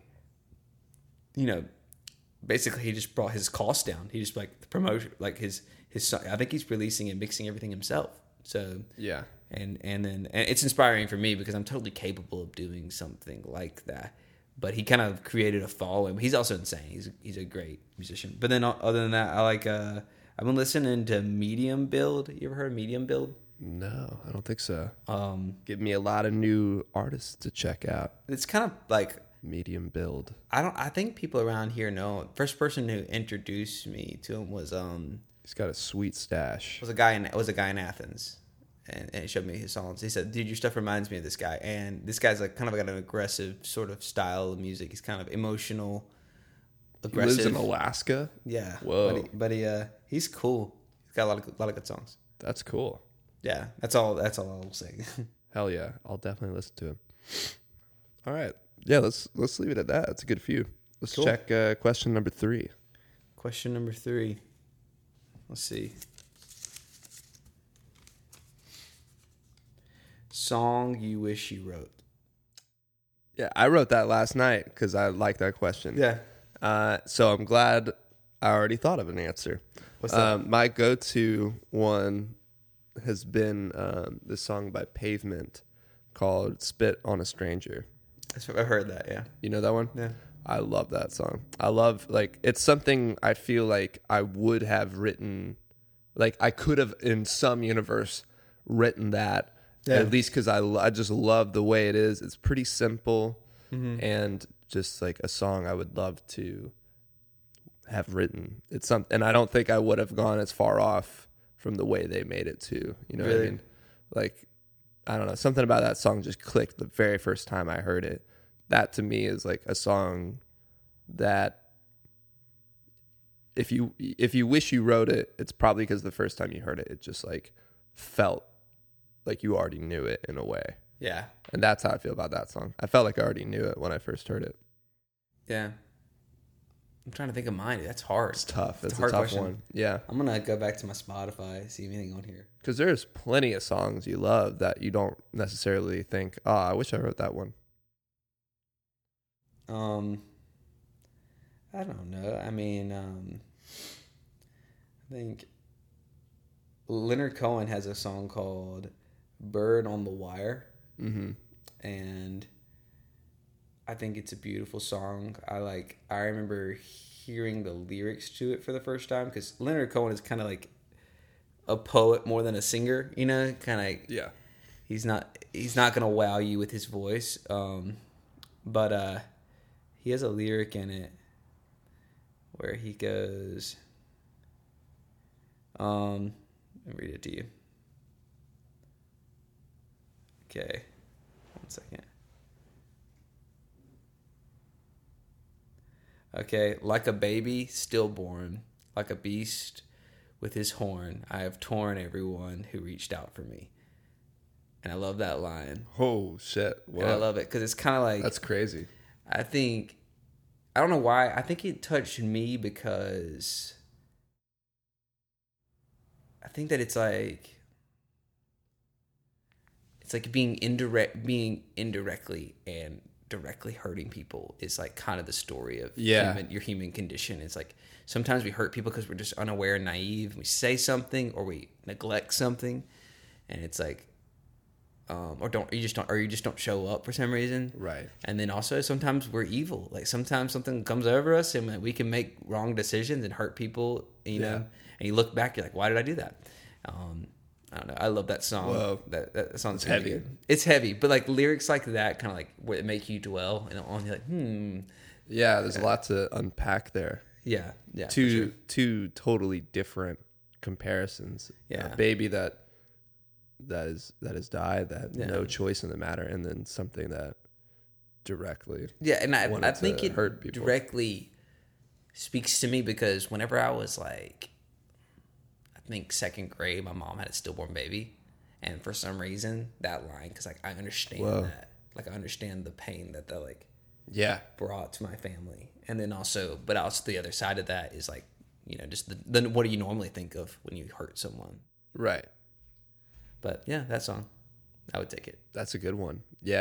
S1: basically he just brought his costs down. He just like the promotion, like his I think he's releasing and mixing everything himself. So
S2: yeah.
S1: And it's inspiring for me because I'm totally capable of doing something like that. But he kind of created a following. He's also insane. He's a great musician. But then other than that, I like I've been listening to Medium Build. You ever heard of Medium Build?
S2: No, I don't think so. Give me a lot of new artists to check out.
S1: It's kind of like
S2: Medium Build.
S1: I think people around here know. First person who introduced me to him was
S2: He's got a sweet stash.
S1: was a guy in Athens. And he showed me his songs. He said, "Dude, your stuff reminds me of this guy." And this guy's like kind of got an aggressive sort of style of music. He's kind of emotional, aggressive.
S2: He lives in Alaska.
S1: Yeah.
S2: Whoa.
S1: But he's cool. He's got a lot of good songs.
S2: That's cool.
S1: Yeah. That's all I'll say.
S2: Hell yeah, I'll definitely listen to him. All right. Yeah, let's leave it at that. That's a good few. Let's check question number 3.
S1: Question number 3. Let's see. Song you wish you wrote.
S2: Yeah, I wrote that last night because I like that question.
S1: Yeah.
S2: So I'm glad I already thought of an answer.
S1: What's that?
S2: My go-to one has been this song by Pavement called "Spit on a Stranger."
S1: I've heard that. Yeah.
S2: You know that one?
S1: Yeah.
S2: I love that song. I love, like, it's something I feel like I would have written, like I could have in some universe written that. Yeah. At least because I just love the way it is. It's pretty simple, and just like a song I would love to have written. It's something, and I don't think I would have gone as far off from the way they made it too. You know what I mean? Like, I don't know, something about that song just clicked the very first time I heard it. That to me is like a song that if you wish you wrote it, it's probably because the first time you heard it, it just like felt like you already knew it in a way.
S1: Yeah.
S2: And that's how I feel about that song. I felt like I already knew it when I first heard it.
S1: Yeah. I'm trying to think of mine. That's hard.
S2: It's tough. It's a
S1: hard
S2: tough
S1: question.
S2: one. Yeah.
S1: I'm going to go back to my Spotify, see anything on here.
S2: Because there's plenty of songs you love that you don't necessarily think, oh, I wish I wrote that one.
S1: I don't know. I mean, I think Leonard Cohen has a song called Bird on the Wire.
S2: Mm-hmm.
S1: And I think it's a beautiful song. I remember hearing the lyrics to it for the first time because Leonard Cohen is kind of like a poet more than a singer, you know, kind of.
S2: Yeah.
S1: He's not gonna wow you with his voice, but he has a lyric in it where he goes, let me read it to you. Okay, 1 second. Okay, like a baby stillborn, like a beast with his horn, I have torn everyone who reached out for me. And I love that line.
S2: Oh shit!
S1: Wow. And I love it because it's kind of like,
S2: that's crazy.
S1: I don't know why. I think it touched me because I think that it's like being indirectly and directly hurting people is like kind of the story of your human condition. It's like sometimes we hurt people because we're just unaware and naive. We say something or we neglect something, and it's like, or you just don't show up for some reason.
S2: Right. And
S1: then also sometimes we're evil. Like sometimes something comes over us and we can make wrong decisions and hurt people, you know, and you look back, you're like, why did I do that? I don't know. I love that song.
S2: Whoa.
S1: That song's
S2: really heavy.
S1: Good. It's heavy, but like lyrics like that kind of like where it make you dwell and on. You're like,
S2: Yeah, there's a lot to unpack there.
S1: Yeah.
S2: Two totally different comparisons.
S1: Yeah.
S2: A baby that has died, that no choice in the matter, and then something that directly.
S1: Yeah, and I think it
S2: hurt people.
S1: Directly speaks to me because whenever I was like, I think second grade, my mom had a stillborn baby, and for some reason that line, because like I understand that, like I understand the pain that like brought to my family, and then also the other side of that is like, you know, just the what do you normally think of when you hurt someone,
S2: right?
S1: But yeah, that song, I would take it.
S2: That's a good one. Yeah,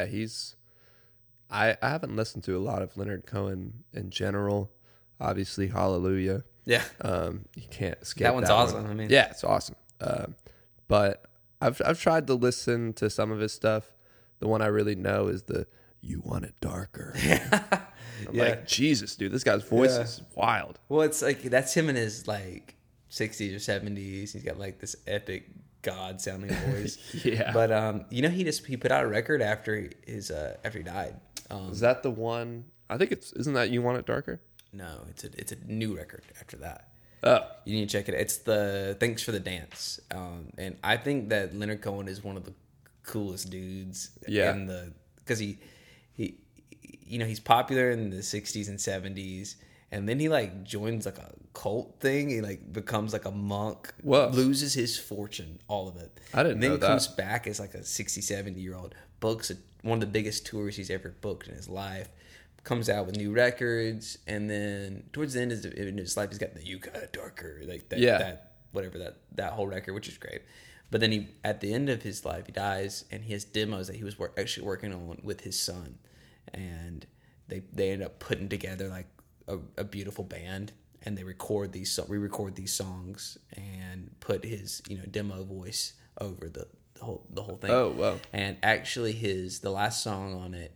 S2: I haven't listened to a lot of Leonard Cohen in general. Obviously, Hallelujah.
S1: Yeah.
S2: You can't escape
S1: that one's awesome.
S2: One.
S1: I mean,
S2: yeah, it's awesome. But I've tried to listen to some of his stuff. The one I really know is the "You Want It Darker." I'm like, Jesus, dude, this guy's voice is wild.
S1: Well, it's like that's him in his like 60s or 70s. He's got like this epic God sounding voice.
S2: Yeah.
S1: But you know, he put out a record after he died.
S2: Is that the one? I think isn't that "You Want It Darker"?
S1: No, it's a new record after that.
S2: Oh,
S1: you need to check it. It's the Thanks for the Dance. And I think that Leonard Cohen is one of the coolest dudes.
S2: Yeah.
S1: Because he you know, he's popular in the 60s and 70s. And then he like joins like a cult thing. He like becomes like a monk.
S2: Whoa.
S1: Loses his fortune, all of it.
S2: I didn't know that.
S1: And then he comes back as like a 60, 70-year-old. Books one of the biggest tours he's ever booked in his life. Comes out with new records. And then towards the end of his life, he's got the "You Got It Darker." Like that whole record, which is great. But then at the end of his life, he dies. And he has demos that he was actually working on with his son. And they end up putting together like a beautiful band, and they re-record these songs and put his, you know, demo voice over the whole thing.
S2: Oh wow!
S1: And actually, the last song on it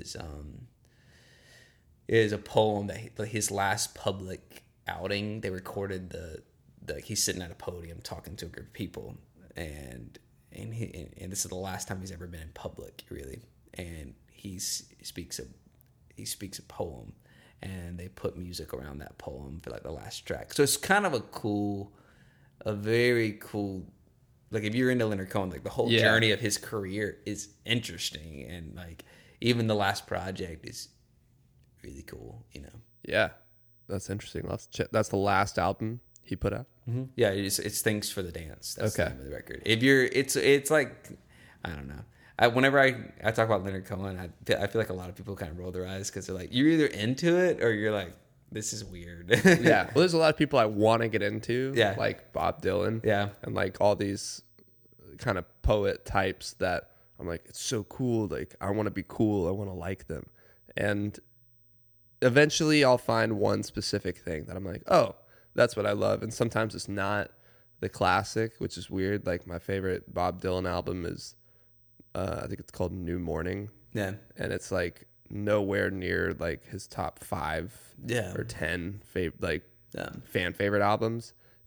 S1: is a poem that his last public outing. They recorded he's sitting at a podium talking to a group of people, and this is the last time he's ever been in public, really. And he speaks a poem. And they put music around that poem for like the last track. So it's kind of a very cool, like if you're into Leonard Cohen, like the whole journey of his career is interesting. And like even the last project is really cool, you know?
S2: Yeah, that's interesting. That's the last album he put out?
S1: Mm-hmm. Yeah, it's Thanks for the Dance. That's
S2: okay.
S1: the name of the record. It's like, I don't know. Whenever I talk about Leonard Cohen, I feel like a lot of people kind of roll their eyes because they're like, you're either into it or you're like, this is weird.
S2: Yeah. Well, there's a lot of people I want to get into, like Bob Dylan, and like all these kind of poet types that I'm like, it's so cool. Like, I want to be cool. I want to like them. And eventually I'll find one specific thing that I'm like, oh, that's what I love. And sometimes it's not the classic, which is weird. Like my favorite Bob Dylan album is, I think it's called New Morning.
S1: Yeah.
S2: And it's like nowhere near like his top 5 or 10 fan favorite albums.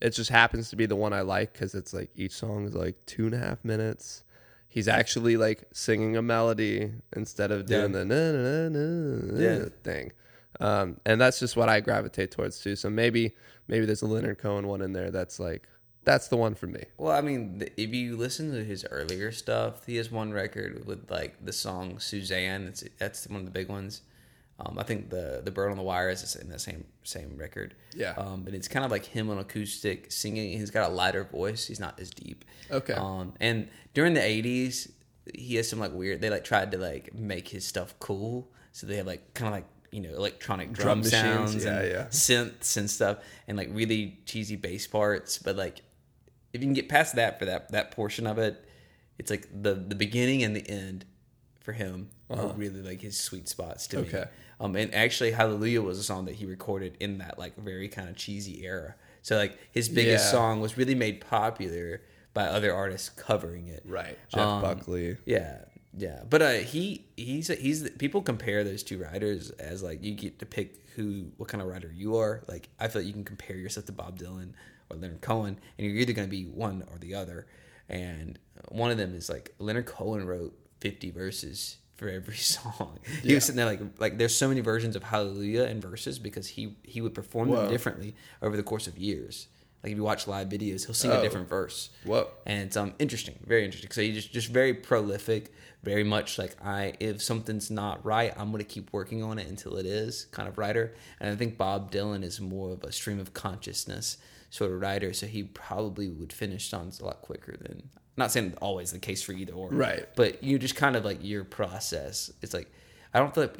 S2: it just happens to be the one I like because it's like each song is like 2.5 minutes. He's actually like singing a melody instead of doing the na na na na thing. And that's just what I gravitate towards too. So maybe there's a Leonard Cohen one in there that's like, that's the one for me.
S1: Well, I mean, if you listen to his earlier stuff, he has one record with like the song Suzanne. That's one of the big ones. I think the Bird on the Wire is in the same record.
S2: Yeah.
S1: But it's kind of like him on acoustic singing. He's got a lighter voice. He's not as deep.
S2: Okay.
S1: And during the 80s, he has some like weird. They like tried to like make his stuff cool. So they have like kind of like, you know, electronic drum sounds, and synths and stuff, and like really cheesy bass parts. But like, if you can get past that for that portion of it, it's like the beginning and the end for him are really like his sweet spots to me. And actually, Hallelujah was a song that he recorded in that like very kind of cheesy era. So like his biggest song was really made popular by other artists covering it.
S2: Right. Jeff Buckley.
S1: Yeah. But he's people compare those two writers as like you get to pick what kind of writer you are. Like I feel like you can compare yourself to Bob Dylan or Leonard Cohen, and you're either going to be one or the other. And one of them is like Leonard Cohen wrote 50 verses for every song. He was sitting there like there's so many versions of Hallelujah and verses because he would perform them differently over the course of years. Like if you watch live videos, he'll sing a different verse.
S2: Whoa.
S1: And it's interesting, very interesting. So he's just very prolific, very much like if something's not right, I'm going to keep working on it until it is kind of writer. And I think Bob Dylan is more of a stream of consciousness sort of writer, so he probably would finish songs a lot quicker than. Not saying always the case for either or,
S2: right?
S1: But you just kind of like your process. It's like I don't feel like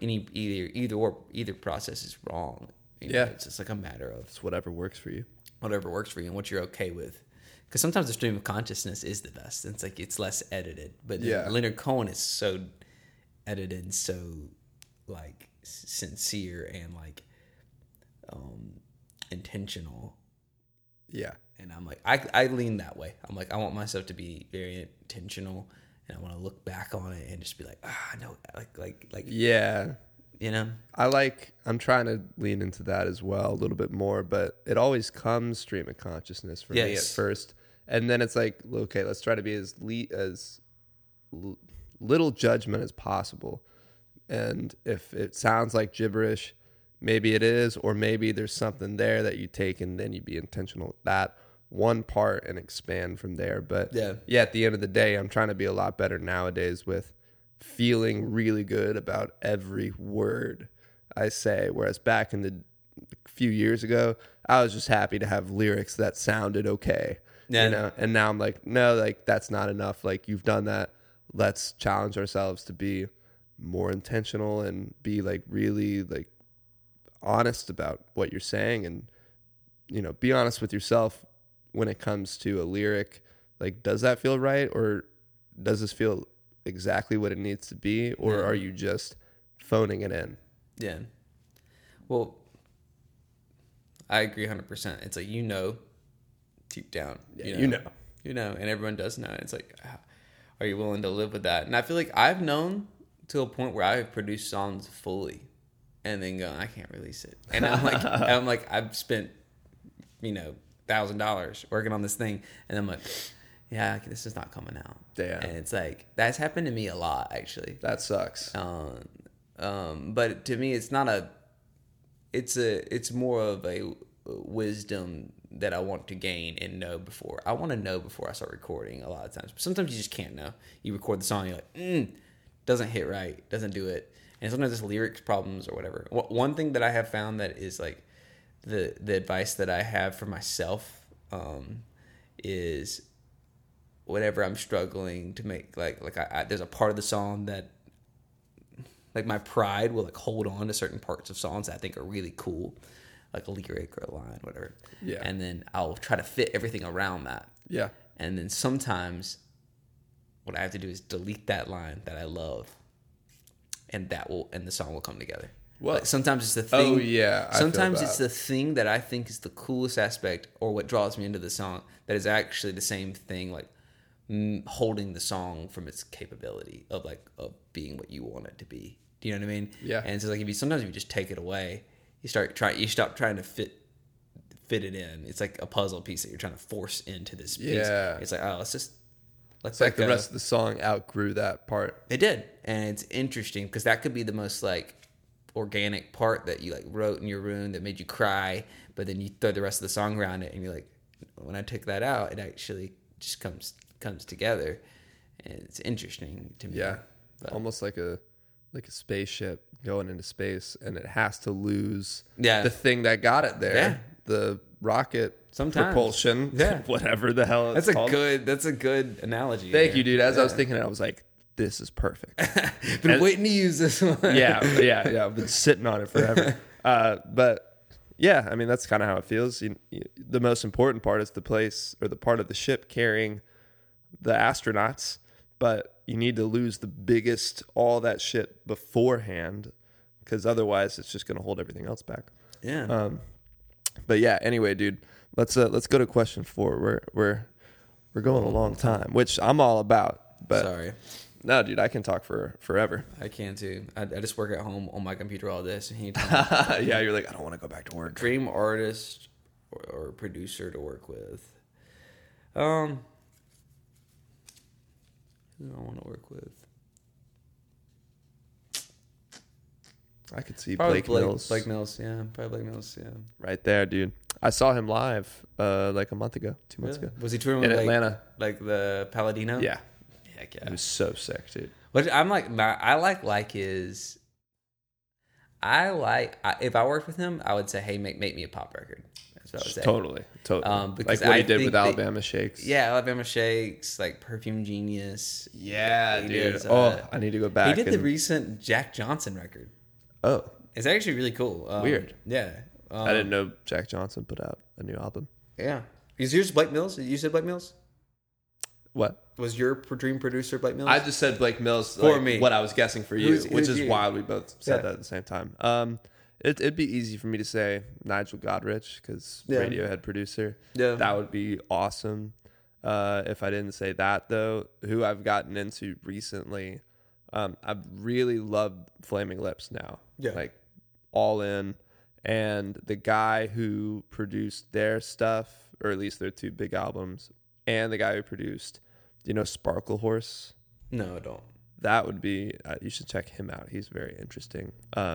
S1: either process is wrong. You know, it's just like a matter of
S2: it's whatever works for you,
S1: and what you're okay with. Because sometimes the stream of consciousness is the best. It's like it's less edited, but Leonard Cohen is so edited and so like sincere and like intentional.
S2: Yeah.
S1: And I'm like, I lean that way. I'm like, I want myself to be very intentional, and I want to look back on it and just be like, I know, like,
S2: yeah,
S1: you know.
S2: I'm trying to lean into that as well a little bit more, but it always comes stream of consciousness for me at first, and then it's like, okay, let's try to be as little judgment as possible, and if it sounds like gibberish, maybe it is, or maybe there's something there that you take and then you be intentional with that one part and expand from there. But at the end of the day, I'm trying to be a lot better nowadays with feeling really good about every word I say. Whereas back in the few years ago, I was just happy to have lyrics that sounded okay. You know, and now I'm like, no, like that's not enough. Like you've done that. Let's challenge ourselves to be more intentional and be like really like honest about what you're saying, and you know, be honest with yourself when it comes to a lyric. Like, does that feel right, or does this feel exactly what it needs to be, or are you just phoning it in?
S1: Yeah. Well, I agree 100%. It's like, you know, deep down, you know, and everyone does know. It's like, are you willing to live with that? And I feel like I've known to a point where I've produced songs fully and then go, I can't release it. And I'm like, I've spent, $1,000 working on this thing, and I'm like, yeah, this is not coming out.
S2: Damn.
S1: And it's like, that's happened to me a lot, actually.
S2: That sucks.
S1: But to me, it's not it's more of a wisdom that I want to gain and know before. I want to know before I start recording a lot of times. But sometimes you just can't know. You record the song, you're like, doesn't hit right, doesn't do it. And sometimes it's lyrics problems or whatever. One thing that I have found that is like the advice that I have for myself is whatever I'm struggling to make, there's a part of the song that like my pride will like hold on to certain parts of songs that I think are really cool, like a lyric or a line, whatever.
S2: Yeah.
S1: And then I'll try to fit everything around that.
S2: Yeah. And
S1: then sometimes what I have to do is delete that line that I love, and the song will come together.
S2: Well,
S1: like sometimes it's the thing.
S2: Oh yeah.
S1: Sometimes it's the thing that I think is the coolest aspect, or what draws me into the song, that is actually the same thing, like holding the song from its capability of being what you want it to be. Do you know what I mean?
S2: Yeah.
S1: And so like sometimes if you just take it away, you stop trying to fit fit it in. It's like a puzzle piece that you're trying to force into this piece.
S2: Yeah.
S1: It's like, oh, let's just
S2: It's like the rest of the song outgrew that part.
S1: It did, and it's interesting because that could be the most like organic part that you like wrote in your room that made you cry, but then you throw the rest of the song around it, and you're like, when I took that out, it actually just comes together, and it's interesting to me.
S2: Yeah,
S1: but,
S2: almost like a spaceship going into space, and it has to lose
S1: Yeah.
S2: the thing that got it there.
S1: Yeah.
S2: The rocket
S1: Sometimes.
S2: propulsion,
S1: Yeah.
S2: whatever the hell it's
S1: that's
S2: called.
S1: That's a good analogy.
S2: Thank you, dude. As I was thinking it, I was like, this is perfect.
S1: Been waiting to use this one.
S2: yeah. I've been sitting on it forever. But yeah, I mean, that's kind of how it feels. The most important part is the place or the part of the ship carrying the astronauts, but you need to lose the biggest, all that shit beforehand, because otherwise it's just going to hold everything else back.
S1: Yeah.
S2: But yeah, anyway, dude, let's go to question 4. We're going a long time, which I'm all about. But
S1: Sorry.
S2: no, dude, I can talk for forever.
S1: I can too. I just work at home on my computer all day. So
S2: Yeah, you're like, I don't want to go back to work.
S1: dream artist or producer to work with. Who do I want to work with?
S2: I could see
S1: Probably
S2: Blake Mills.
S1: Blake Mills, yeah. Probably Blake Mills, yeah.
S2: Right there, dude. I saw him live like a month ago, 2 months
S1: Really?
S2: ago.
S1: Was he touring
S2: In
S1: with
S2: Atlanta.
S1: like the Palladino?
S2: Yeah.
S1: Heck
S2: It
S1: yeah.
S2: was so sick, dude.
S1: But I'm like, I like his. If I worked with him, I would say, hey, make me a pop record. That's what I would say.
S2: Totally.
S1: Because
S2: like what he
S1: I
S2: did
S1: think
S2: with Alabama Shakes.
S1: Yeah, Alabama Shakes, like Perfume Genius.
S2: Yeah,
S1: He
S2: dude.
S1: does,
S2: I need to go back.
S1: He did the recent Jack Johnson record.
S2: Oh,
S1: It's actually really cool.
S2: Weird.
S1: Yeah.
S2: I didn't know Jack Johnson put out a new album.
S1: Yeah. Is yours Blake Mills? You said Blake Mills?
S2: What?
S1: Was your dream producer Blake Mills?
S2: I just said Blake Mills
S1: For me.
S2: What I was guessing for you,
S1: Who's
S2: which is
S1: you?
S2: wild. We both said
S1: Yeah.
S2: that at the same time. It'd be easy for me to say Nigel Godrich because
S1: Yeah.
S2: Radiohead producer.
S1: Yeah.
S2: That would be awesome. If I didn't say that though, who I've gotten into recently, I've really loved Flaming Lips now.
S1: Yeah.
S2: Like all in. And the guy who produced their stuff, or at least their 2 big albums, and the guy who produced, Sparkle Horse?
S1: No, I don't.
S2: That would be, you should check him out. He's very interesting.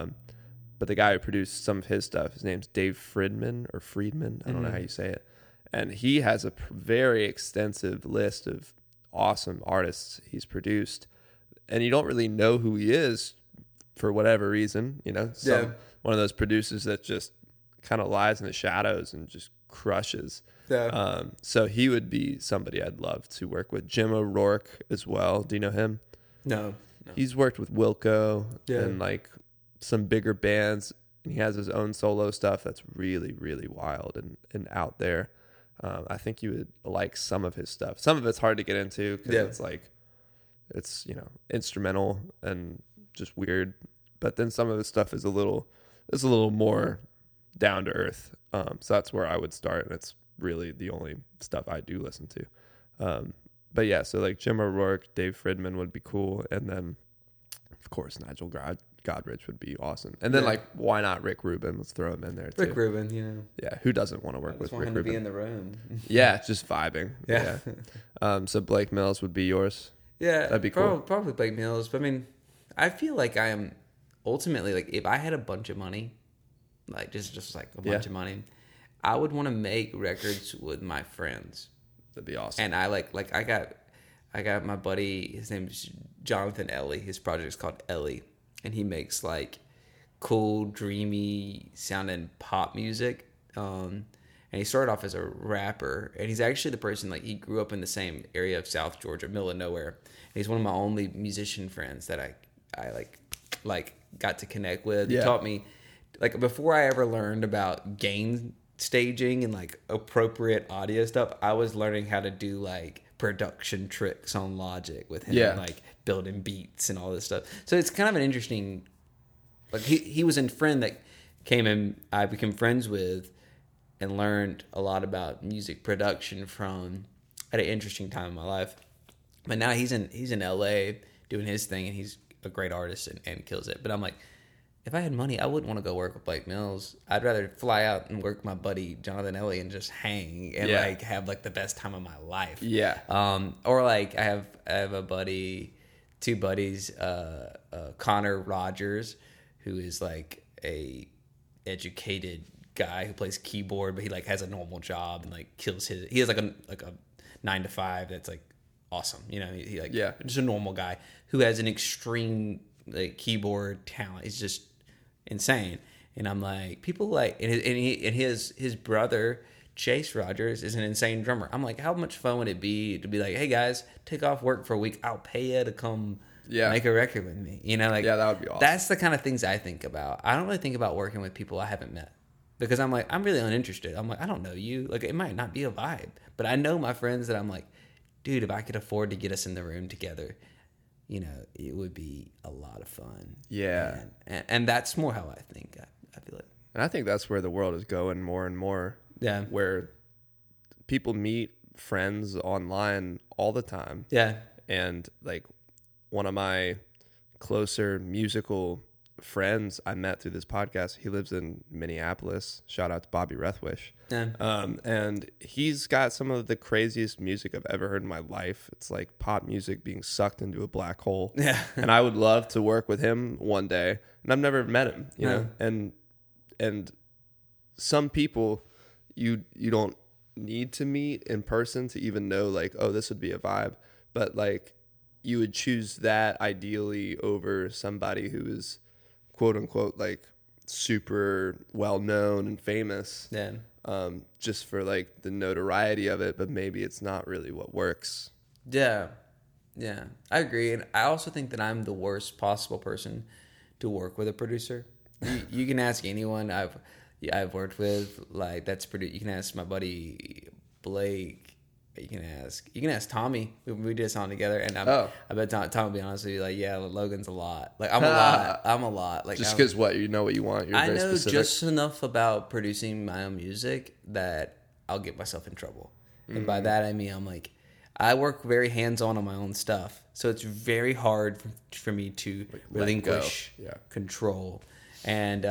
S2: But the guy who produced some of his stuff, his name's Dave Friedman or Friedman. I don't know how you say it. And he has a very extensive list of awesome artists he's produced. And you don't really know who he is for whatever reason, one of those producers that just kind of lies in the shadows and just crushes.
S1: Yeah.
S2: So he would be somebody I'd love to work with. Jim O'Rourke as well. Do you know him?
S1: No.
S2: He's worked with Wilco
S1: Yeah.
S2: and like some bigger bands. He has his own solo stuff that's really, really wild and out there. I think you would like some of his stuff. Some of it's hard to get into because it's instrumental and just weird. But then some of his stuff is a little more down to earth. So that's where I would start. And it's really the only stuff I do listen to. But yeah, so like Jim O'Rourke, Dave Friedman would be cool. And then, of course, Nigel Godrich would be awesome. And then why not Rick Rubin? Let's throw him in there too.
S1: Rick Rubin,
S2: Yeah, who doesn't want to
S1: I
S2: work
S1: just
S2: with
S1: want
S2: Rick
S1: him to be
S2: Rubin?
S1: in the room.
S2: Yeah, just vibing.
S1: Yeah.
S2: So Blake Mills would be yours.
S1: Yeah,
S2: That'd be cool.
S1: Probably Blake Mills. But I mean, I feel like I am ultimately like if I had a bunch of money, like just like a bunch of money, I would want to make records with my friends.
S2: That'd be awesome.
S1: And I got my buddy. His name's Jonathan Ellie. His project is called Ellie, and he makes like cool, dreamy sounding pop music. And he started off as a rapper, and he's actually the person like he grew up in the same area of South Georgia, middle of nowhere. And he's one of my only musician friends that I like got to connect with. He taught me like before I ever learned about gain staging and like appropriate audio stuff, I was learning how to do like production tricks on Logic with him, like building beats and all this stuff. So it's kind of an interesting, like he was a friend that came in, I became friends with and learned a lot about music production from at an interesting time in my life. But now he's in LA doing his thing, and he's a great artist and kills it. But I'm like, if I had money, I wouldn't want to go work with Blake Mills. I'd rather fly out and work with my buddy Jonathan Elliott and just hang and like have like the best time of my life.
S2: Yeah.
S1: Or like I have a buddy, two buddies, Connor Rogers, who is like a educated guy who plays keyboard, but he like has a normal job and like he has like a 9 to 5 that's like awesome. You know, he like just a normal guy who has an extreme like keyboard talent. He's just insane. And I'm like, people like, and his brother Chase Rogers is an insane drummer. I'm like, how much fun would it be to be like, hey guys, take off work for a week, I'll pay you to come make a record with me. You know, like
S2: that would be awesome.
S1: That's the kind of things I think about. I don't really think about working with people I haven't met, because I'm like, I'm really uninterested. I'm like, I don't know you. Like, it might not be a vibe, but I know my friends that I'm like, dude, if I could afford to get us in the room together, you know, it would be a lot of fun.
S2: Yeah.
S1: And that's more how I think. I feel like.
S2: And I think that's where the world is going more and more.
S1: Yeah.
S2: Where people meet friends online all the time.
S1: Yeah.
S2: And like one of my closer musical friends I met through this podcast, he lives in Minneapolis. Shout out to Bobby Rethwish.
S1: Yeah.
S2: And he's got some of the craziest music I've ever heard in my life. It's like pop music being sucked into a black hole.
S1: Yeah.
S2: And I would love to work with him one day. And I've never met him, you know. And some people you don't need to meet in person to even know like, oh, this would be a vibe. But like you would choose that ideally over somebody who is quote unquote like super well known and famous.
S1: Yeah.
S2: Just for like the notoriety of it, but maybe it's not really what works.
S1: Yeah. Yeah. I agree. And I also think that I'm the worst possible person to work with a producer. You can ask anyone I've worked with, like that's you can ask my buddy Blake. You can ask Tommy. We did a song together, and I bet Tom will be honest with you. Like, yeah, Logan's a lot. Like, I'm a lot. Like,
S2: just because you know what you want. You're very
S1: know
S2: specific.
S1: just enough about producing my own music that I'll get myself in trouble. And by that I mean I'm like, I work very hands-on on my own stuff, so it's very hard for me to relinquish control. And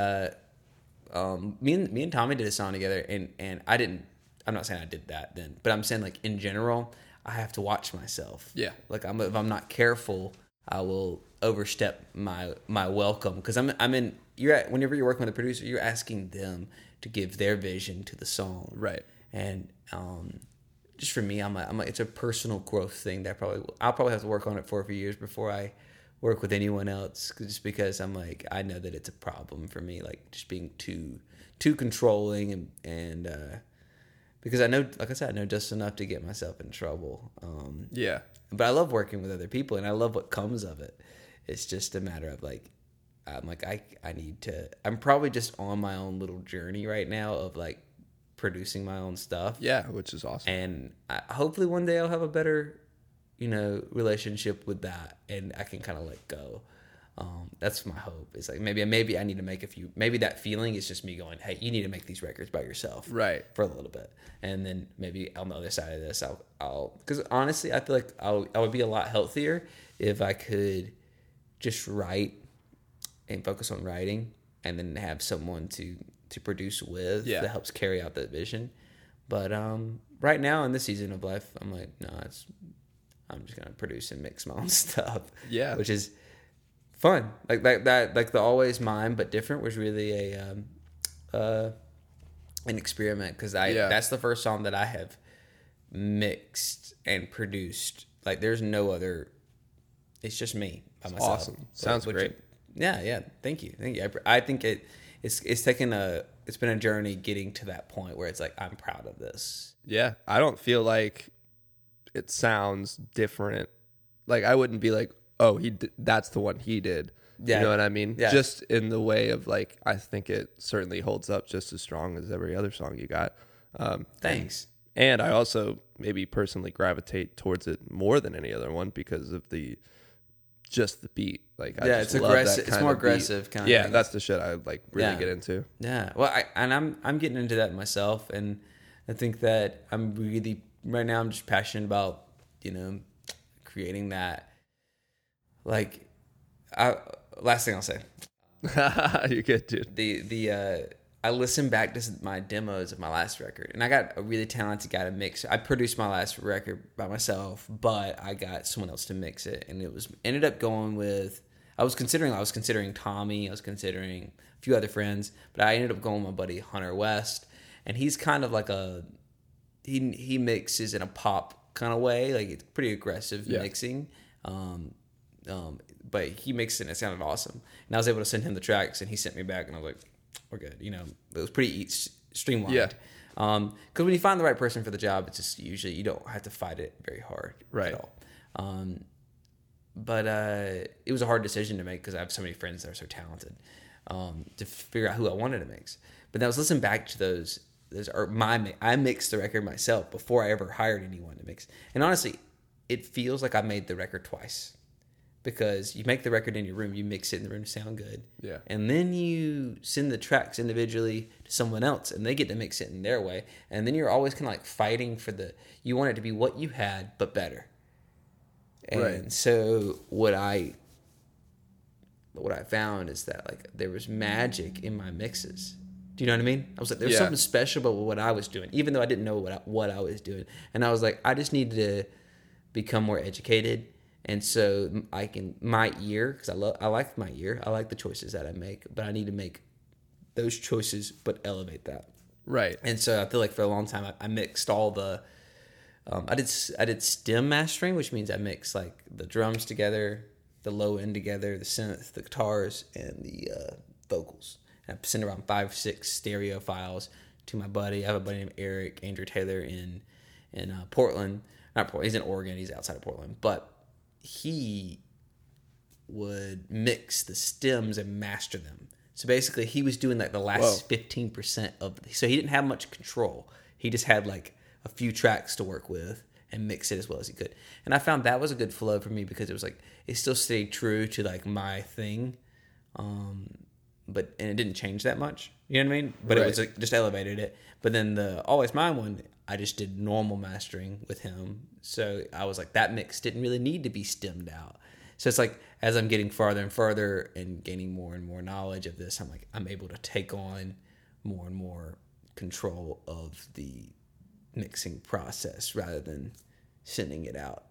S1: me and Tommy did a song together, and I'm not saying I did that then, but I'm saying like in general, I have to watch myself.
S2: Yeah.
S1: Like if I'm not careful, I will overstep my welcome, because whenever you're working with a producer, you're asking them to give their vision to the song.
S2: Right.
S1: And just for me, I'm like it's a personal growth thing that I'll probably have to work on it for a few years before I work with anyone else, just because I'm like, I know that it's a problem for me, like just being too controlling and because I know, like I said, I know just enough to get myself in trouble. But I love working with other people, and I love what comes of it. It's just a matter of like, I need to. I'm probably just on my own little journey right now of like producing my own stuff.
S2: Yeah, which is awesome.
S1: And hopefully one day I'll have a better, relationship with that, and I can kind of let go. That's my hope. It's like maybe I need to make a few. Maybe that feeling is just me going, "Hey, you need to make these records by yourself,
S2: right, for
S1: a little bit." And then maybe on the other side of this, I'll because honestly, I feel like I would be a lot healthier if I could just write and focus on writing, and then have someone to produce with that helps carry out that vision. But right now in this season of life, I'm like, no, I'm just gonna produce and mix my own stuff.
S2: Yeah,
S1: which is fun. Like that like the Always Mine but Different was really an experiment, because that's the first song that I have mixed and produced. Like there's no other. It's just me by myself.
S2: Awesome. Sounds great.
S1: Yeah. Thank you. I think it's it's been a journey getting to that point where it's like, I'm proud of this.
S2: Yeah, I don't feel like it sounds different. Like I wouldn't be like, oh, that's the one he did. Yeah. You know what I mean?
S1: Yeah.
S2: Just in the way of like, I think it certainly holds up just as strong as every other song you got.
S1: Thanks.
S2: And I also maybe personally gravitate towards it more than any other one because of just the beat. Like, I just
S1: it's
S2: love
S1: aggressive.
S2: That
S1: it's more aggressive kind of
S2: Yeah,
S1: thing.
S2: that's the shit I like really get into.
S1: Yeah. Well, I'm getting into that myself, and I think that I'm really right now. I'm just passionate about creating that. Like, last thing I'll say,
S2: You're good, dude.
S1: I listened back to my demos of my last record, and I got a really talented guy to mix. I produced my last record by myself, but I got someone else to mix it, and ended up going with. I was considering Tommy. I was considering a few other friends, but I ended up going with my buddy Hunter West, and he's kind of like he mixes in a pop kind of way, like it's pretty aggressive mixing. But he mixed it and it sounded awesome. And I was able to send him the tracks, and he sent me back, and I was like, we're good. You know, it was pretty streamlined.
S2: Yeah.
S1: Because when you find the right person for the job, it's just usually you don't have to fight it very hard at all. But it was a hard decision to make because I have so many friends that are so talented to figure out who I wanted to mix. But then I was listening back to those I mixed the record myself before I ever hired anyone to mix. And honestly, it feels like I made the record twice. Because you make the record in your room, you mix it in the room to sound good.
S2: Yeah.
S1: And then you send the tracks individually to someone else, and they get to mix it in their way. And then you're always kind of like fighting you want it to be what you had, but better. And so what I found is that like there was magic in my mixes. Do you know what I mean? I was like, there's something special about what I was doing, even though I didn't know what I was doing. And I was like, I just needed to become more educated. And so my ear, because I like my ear, I like the choices that I make, but I need to make those choices, but elevate that.
S2: Right.
S1: And so I feel like for a long time I mixed all the, I did stem mastering, which means I mixed like the drums together, the low end together, the synth, the guitars, and the vocals. And I sent around 5-6 stereo files to my buddy. I have a buddy named Eric Andrew Taylor in Portland. Not Portland. He's in Oregon. He's outside of Portland, but he would mix the stems and master them. So basically he was doing like the last 15% so he didn't have much control. He just had like a few tracks to work with and mix it as well as he could. And I found that was a good flow for me because it was like, it still stayed true to like my thing. But it didn't change that much. You know what I mean? But it was like, just elevated it. But then the Always Mine one, I just did normal mastering with him. So I was like, that mix didn't really need to be stemmed out. So it's like, as I'm getting farther and farther and gaining more and more knowledge of this, I'm able to take on more and more control of the mixing process rather than sending it out.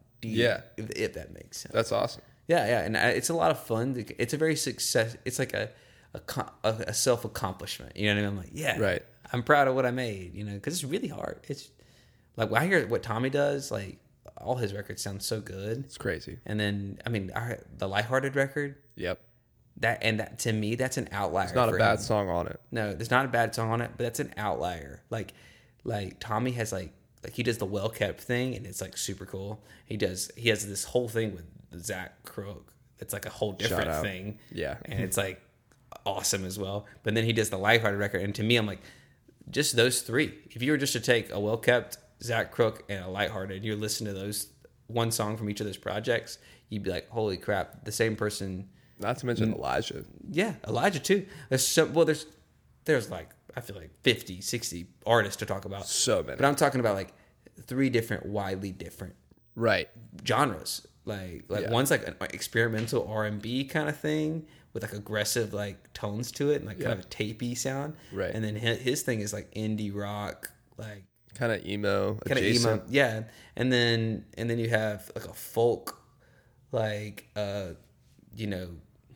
S1: If that makes sense.
S2: That's awesome.
S1: Yeah. And it's a lot of fun. It's a very it's like a self-accomplishment. You know what I mean? I'm like, yeah. Right. I'm proud of what I made, you know, because it's really hard. It's like when I hear what Tommy does, like all his records sound so good.
S2: It's crazy.
S1: And then, I mean, the Lighthearted record.
S2: Yep.
S1: That to me, that's an outlier.
S2: There's not a bad song on it.
S1: No, there's not a bad song on it, but that's an outlier. Like Tommy has like he does the Well Kept thing, and it's like super cool. He has this whole thing with Zach Crook. It's like a whole different thing.
S2: Yeah.
S1: And it's like awesome as well. But then he does the Lighthearted record, and to me, I'm like, just those three. If you were just to take a Well Kept, Zach Crook, and a Lighthearted, you listen to those one song from each of those projects, you'd be like, holy crap, the same person.
S2: Not to mention Elijah.
S1: Yeah, Elijah too. There's like, I feel like 50, 60 artists to talk about.
S2: So many.
S1: But I'm talking about like 3 different, widely different genres. Like one's like an experimental R&B kind of thing with like aggressive like tones to it and like kind of a tapey sound.
S2: Right.
S1: And then his thing is like indie rock, like
S2: kind of emo.
S1: Yeah. And then you have like a folk, like you know,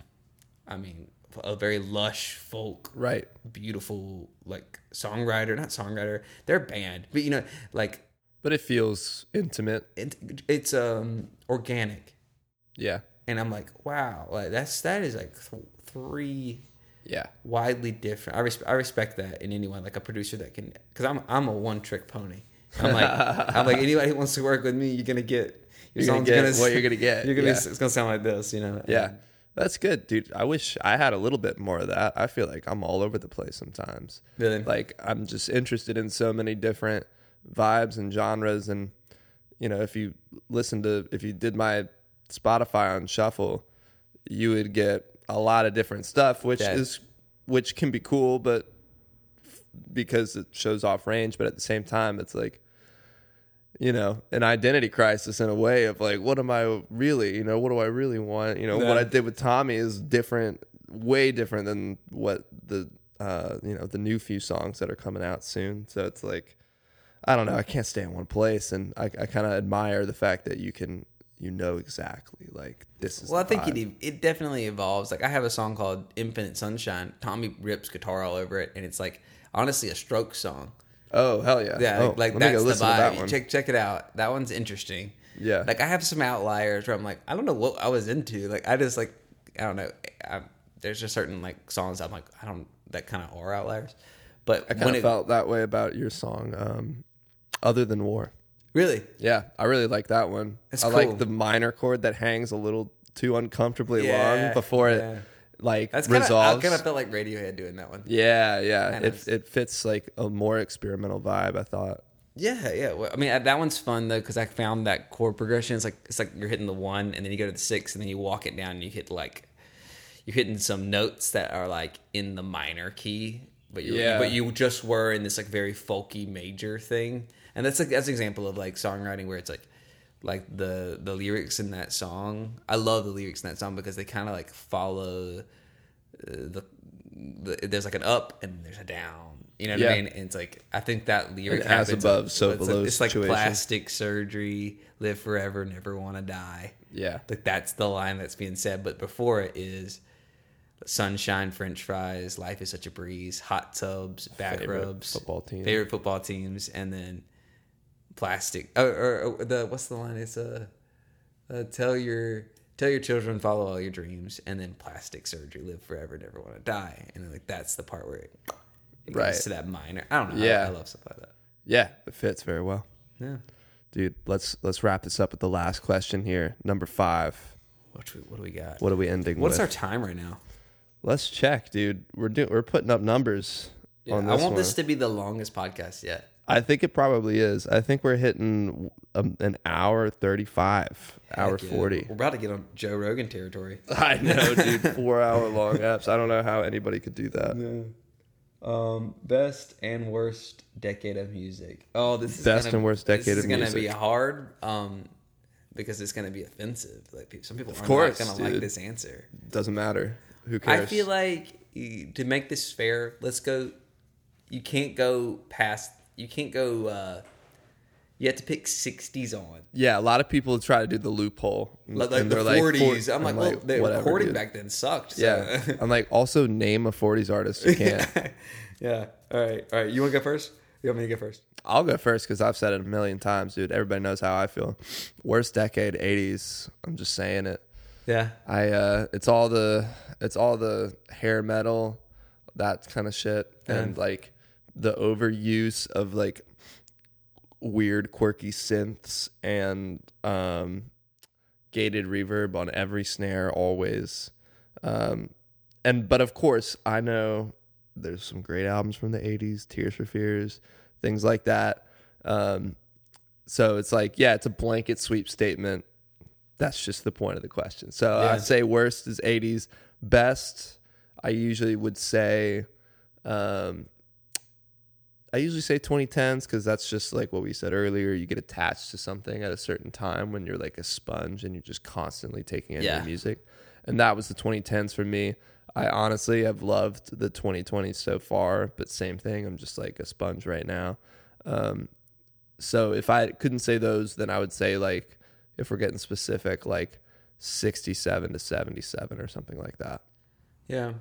S1: I mean, a very lush folk,
S2: right?
S1: Beautiful, like not songwriter. They're a band, but you know, like.
S2: But it feels intimate.
S1: It's organic.
S2: Yeah.
S1: And I'm like, wow, like that is like 3 widely different. I respect that in anyone, like a producer that can, because I'm a one trick pony. I'm like anybody who wants to work with me, you're gonna get
S2: what you're gonna get.
S1: It's gonna sound like this, you know.
S2: Yeah. That's good, dude. I wish I had a little bit more of that. I feel like I'm all over the place sometimes.
S1: Really?
S2: Like I'm just interested in so many different vibes and genres, and you know, if you did my Spotify on shuffle, you would get a lot of different stuff, which can be cool, but because it shows off range, but at the same time it's like, you know, an identity crisis in a way of like, what am I really, you know, what do I really want? You know, what I did with Tommy is different way different than what the the new few songs that are coming out soon. So it's like, I don't know, I can't stay in one place, and I kind of admire the fact that you can, exactly, like, this is
S1: Well, I
S2: the
S1: think
S2: vibe.
S1: it definitely evolves. Like, I have a song called Infinite Sunshine. Tommy rips guitar all over it, and it's like honestly a Strokes song.
S2: Oh, hell yeah.
S1: Yeah,
S2: Oh,
S1: like
S2: let me go
S1: that's the
S2: listen to that
S1: vibe.
S2: one.
S1: Check it out. That one's interesting.
S2: Yeah.
S1: Like, I have some outliers where I'm like, I don't know what I was into. Like, I just like, I don't know. There's just certain like songs I'm like, I don't, that kind of are outliers. But
S2: I kind of felt that way about your song, Other Than War.
S1: Really,
S2: Yeah, I really like that one.
S1: That's
S2: I
S1: cool.
S2: like the minor chord that hangs a little too uncomfortably long before it
S1: that's
S2: resolves.
S1: I kind of felt like Radiohead doing that one.
S2: Yeah.
S1: Kind of.
S2: It fits like a more experimental vibe, I thought.
S1: Yeah. Well, I mean, that one's fun though because I found that chord progression. It's like you're hitting the 1, and then you go to the 6, and then you walk it down, and you hit like you're hitting some notes that are like in the minor key, but you just were in this like very folky major thing, and that's an example of like songwriting where it's like the lyrics in that song. I love the lyrics in that song because they kind of like follow the there's like an up and there's a down. You know what I mean? And it's like, I think that lyric
S2: And as
S1: happens,
S2: above, so
S1: it's
S2: below
S1: like, it's like
S2: situation.
S1: plastic surgery, live forever, never want to die.
S2: Yeah.
S1: Like that's the line that's being said. But before it is sunshine, French fries, life is such a breeze, hot tubs, back
S2: Favorite
S1: rubs,
S2: football team.
S1: favorite football teams, and then plastic. Or the what's the line? It's tell your children follow all your dreams, and then plastic surgery, live forever, never want to die. And then, like that's the part where it goes
S2: Right.
S1: to that minor. I don't know.
S2: Yeah.
S1: I love stuff like that.
S2: Yeah, it fits very well.
S1: Yeah.
S2: Dude, let's wrap this up with the last question here. Number 5.
S1: What do we got?
S2: What are we ending
S1: What's
S2: with?
S1: our time right now?
S2: Let's check, dude. We're putting up numbers on
S1: I
S2: this
S1: want
S2: one.
S1: this to be the longest podcast yet.
S2: I think it probably is. I think we're hitting an hour 35, hour
S1: Heck yeah.
S2: 40.
S1: We're about to get on Joe Rogan territory.
S2: I know, dude. 4-hour long apps. I don't know how anybody could do that.
S1: Best and worst decade of music. Oh, this is
S2: Best and worst decade
S1: This is
S2: of
S1: gonna
S2: music.
S1: be hard, because it's gonna be offensive. Like some people are
S2: course,
S1: not gonna like
S2: dude.
S1: this answer.
S2: Doesn't matter. Who cares?
S1: I feel like to make this fair, let's go. You can't go past. You can't go. You have to pick 60s on.
S2: Yeah, a lot of people try to do the loophole.
S1: Like
S2: and
S1: the
S2: they're
S1: 40s. I'm like, well, the
S2: whatever,
S1: recording
S2: dude.
S1: back then sucked. So.
S2: Yeah. I'm like, also name a 40s artist. You can't.
S1: Yeah. All right. You want to go first? You want me to go first?
S2: I'll go first because I've said it a million times, dude. Everybody knows how I feel. Worst decade, 80s. I'm just saying it.
S1: Yeah.
S2: It's all the hair metal, that kind of shit, and like the overuse of like weird quirky synths and gated reverb on every snare always. But of course I know there's some great albums from the 80s, Tears for Fears, things like that. So it's like, yeah, it's a blanket sweep statement. That's just the point of the question. So
S1: Yeah.
S2: I say worst is 80s. Best, I usually would say, I usually say 2010s because that's just like what we said earlier. You get attached to something at a certain time when you're like a sponge and you're just constantly taking in new music. And that was the 2010s for me. I honestly have loved the 2020s so far, but same thing. I'm just like a sponge right now. So if I couldn't say those, then I would say, like, if we're getting specific, like 67 to 77 or something like that.
S1: Yeah.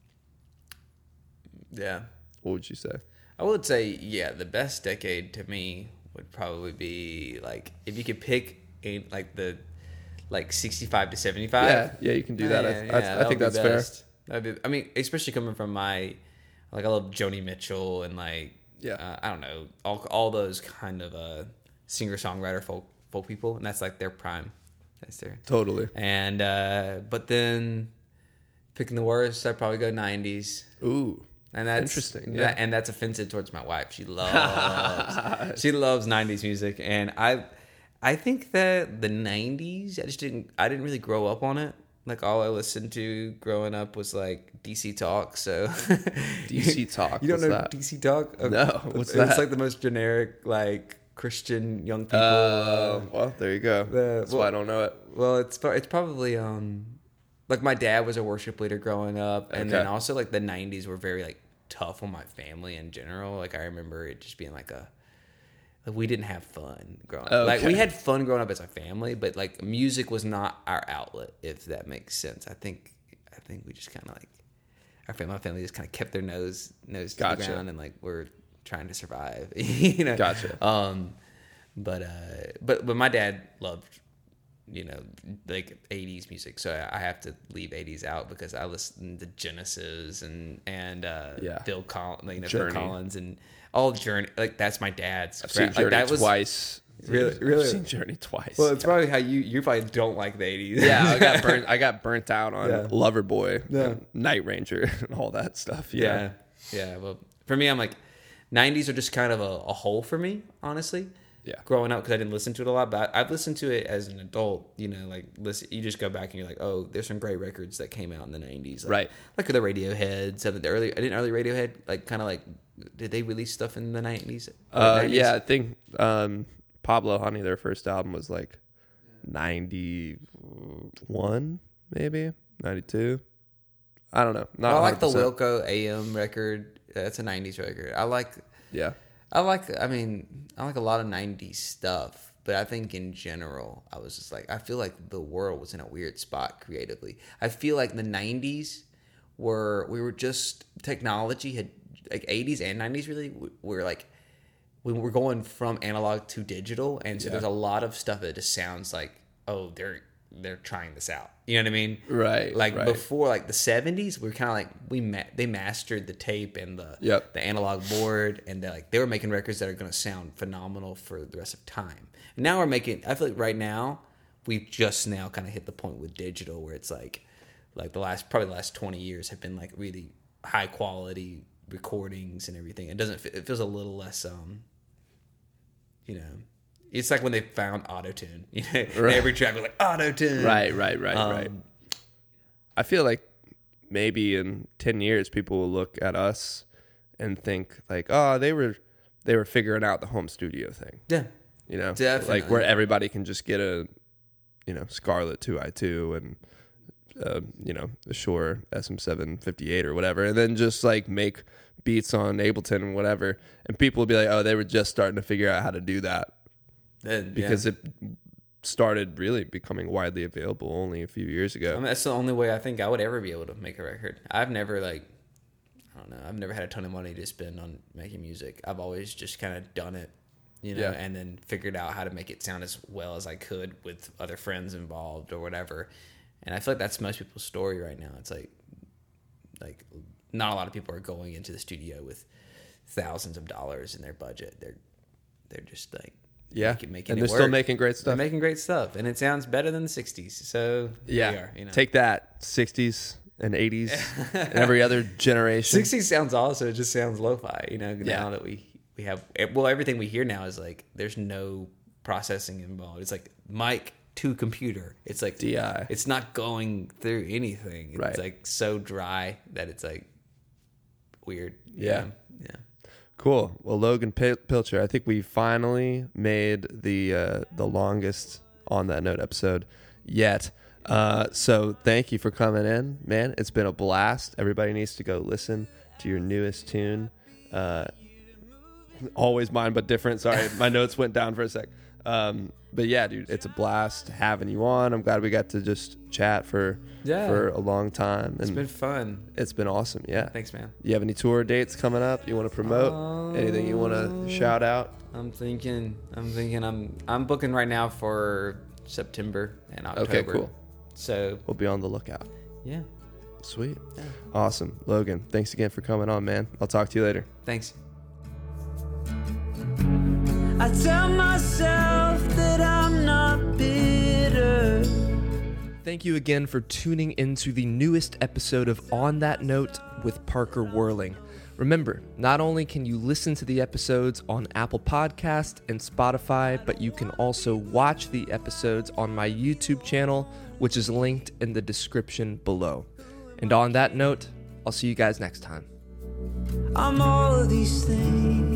S2: What would you say?
S1: I would say, yeah, the best decade to me would probably be like if you could pick the 65 to 75.
S2: Yeah, you can do that.
S1: Yeah,
S2: I think that's fair.
S1: That'd be, I mean, especially coming from I love Joni Mitchell and I don't know, all those kind of singer songwriter folk people, and that's like their prime. That's their
S2: Totally.
S1: And but then picking the worst, I'd probably go 90s.
S2: Ooh.
S1: And that's
S2: interesting. Yeah.
S1: And that's offensive towards my wife. She loves 90s music, and I think that the 90s, I didn't really grow up on it. Like all I listened to growing up was like DC Talk. So
S2: DC Talk.
S1: You don't know
S2: that?
S1: DC Talk?
S2: No. What's that?
S1: It's like the most generic like Christian young people.
S2: Well, there you go. That's why I don't know it.
S1: Well, it's probably like my dad was a worship leader growing up, and then
S2: Okay.
S1: also like the 90s were very like tough on my family in general. Like I remember it just being like we didn't have fun growing up. Like we
S2: Okay.
S1: had fun growing up as a family, but like music was not our outlet, if that makes sense. I think we just kind of like my family just kind of kept their nose to the
S2: Gotcha.
S1: ground, and like we're trying to survive, you know.
S2: Gotcha.
S1: But my dad loved, you know, like 80s music, so I have to leave 80s out because I listen to Genesis and Phil Collins, Phil
S2: Journey.
S1: Collins and all Journey. Like that's my dad's.
S2: I've seen
S1: like
S2: Journey
S1: that was
S2: twice.
S1: Really?
S2: I've seen Journey twice.
S1: Well, it's probably how you probably don't like the 80s.
S2: Yeah, I got burnt out on
S1: Yeah.
S2: Loverboy,
S1: Yeah.
S2: and Night Ranger, and all that stuff.
S1: Yeah. Well, for me, I'm like 90s are just kind of a hole for me, honestly.
S2: Yeah.
S1: Growing up, because I didn't listen to it a lot, but I've listened to it as an adult. You know, like listen, you just go back and you're like, oh, there's some great records that came out in the 90s, like,
S2: Right.
S1: Like the Radiohead, early Radiohead, like kind of like, did they release stuff in the 90s?
S2: Yeah, I think Pablo Honey, their first album was like 91, maybe 92. I don't know. Not
S1: I like the
S2: 100%.
S1: Wilco AM record. That's a 90s record. I like a lot of 90s stuff, but I think in general, I was just like, I feel like the world was in a weird spot creatively. I feel like the 90s technology had, like 80s and 90s really, were like, we were going from analog to digital. And so there's a lot of stuff that just sounds like, oh, they're trying this out. You know what I mean?
S2: Right.
S1: Like
S2: right.
S1: before, like the 70s, we were kind of like they mastered the tape and the analog board, and they were making records that are going to sound phenomenal for the rest of time. And now I feel like right now we've just now kind of hit the point with digital where it's like the last 20 years have been like really high quality recordings and everything. It feels a little less you know. It's like when they found autotune. You know,
S2: Right.
S1: every track was like autotune.
S2: Right. Right. I feel like maybe in 10 years, people will look at us and think like, oh, they were figuring out the home studio thing.
S1: Yeah.
S2: You know,
S1: Definitely.
S2: like where everybody can just get a, Scarlett 2i2 and, the Shure SM758 or whatever, and then just like make beats on Ableton and whatever. And people will be like, oh, they were just starting to figure out how to do that. Because it started really becoming widely available only a few years ago.
S1: I mean, that's the only way I think I would ever be able to make a record. I've never I've never had a ton of money to spend on making music. I've always just kind of done it, and then figured out how to make it sound as well as I could with other friends involved or whatever. And I feel like that's most people's story right now. It's like not a lot of people are going into the studio with thousands of dollars in their budget. They're just like, making
S2: and
S1: it
S2: they're
S1: work.
S2: still making great stuff.
S1: They're making great stuff, and it sounds better than the 60s. So here we are,
S2: Take that, 60s and 80s and every other generation.
S1: 60s sounds awesome. It just sounds lo-fi, now that we have, well, everything we hear now is like, there's no processing involved. It's like mic to computer. It's like
S2: DI.
S1: It's not going through anything. It's
S2: Right.
S1: like so dry that it's like weird.
S2: Yeah.
S1: Yeah.
S2: Cool. Well, Logan Pilcher, I think we finally made the longest On That Note episode yet. So thank you for coming in, man. It's been a blast. Everybody needs to go listen to your newest tune. Always mine, but different. Sorry, my notes went down for a sec. But yeah, dude, it's a blast having you on. I'm glad we got to just chat for a long time.
S1: It's been fun.
S2: It's been awesome. Yeah.
S1: Thanks, man.
S2: You have any tour dates coming up you want to promote? Anything you want to shout out?
S1: I'm thinking I'm booking right now for September and October.
S2: Okay, cool.
S1: So
S2: We'll be on the lookout.
S1: yeah.
S2: Sweet. Yeah. Awesome. Logan, thanks again for coming on, man. I'll talk to you later.
S1: Thanks.
S3: I tell myself that I'm not bitter.
S2: Thank you again for tuning into the newest episode of On That Note with Parker Whirling. Remember, not only can you listen to the episodes on Apple Podcast and Spotify, but you can also watch the episodes on my YouTube channel, which is linked in the description below. And on that note, I'll see you guys next time.
S3: I'm all of these things.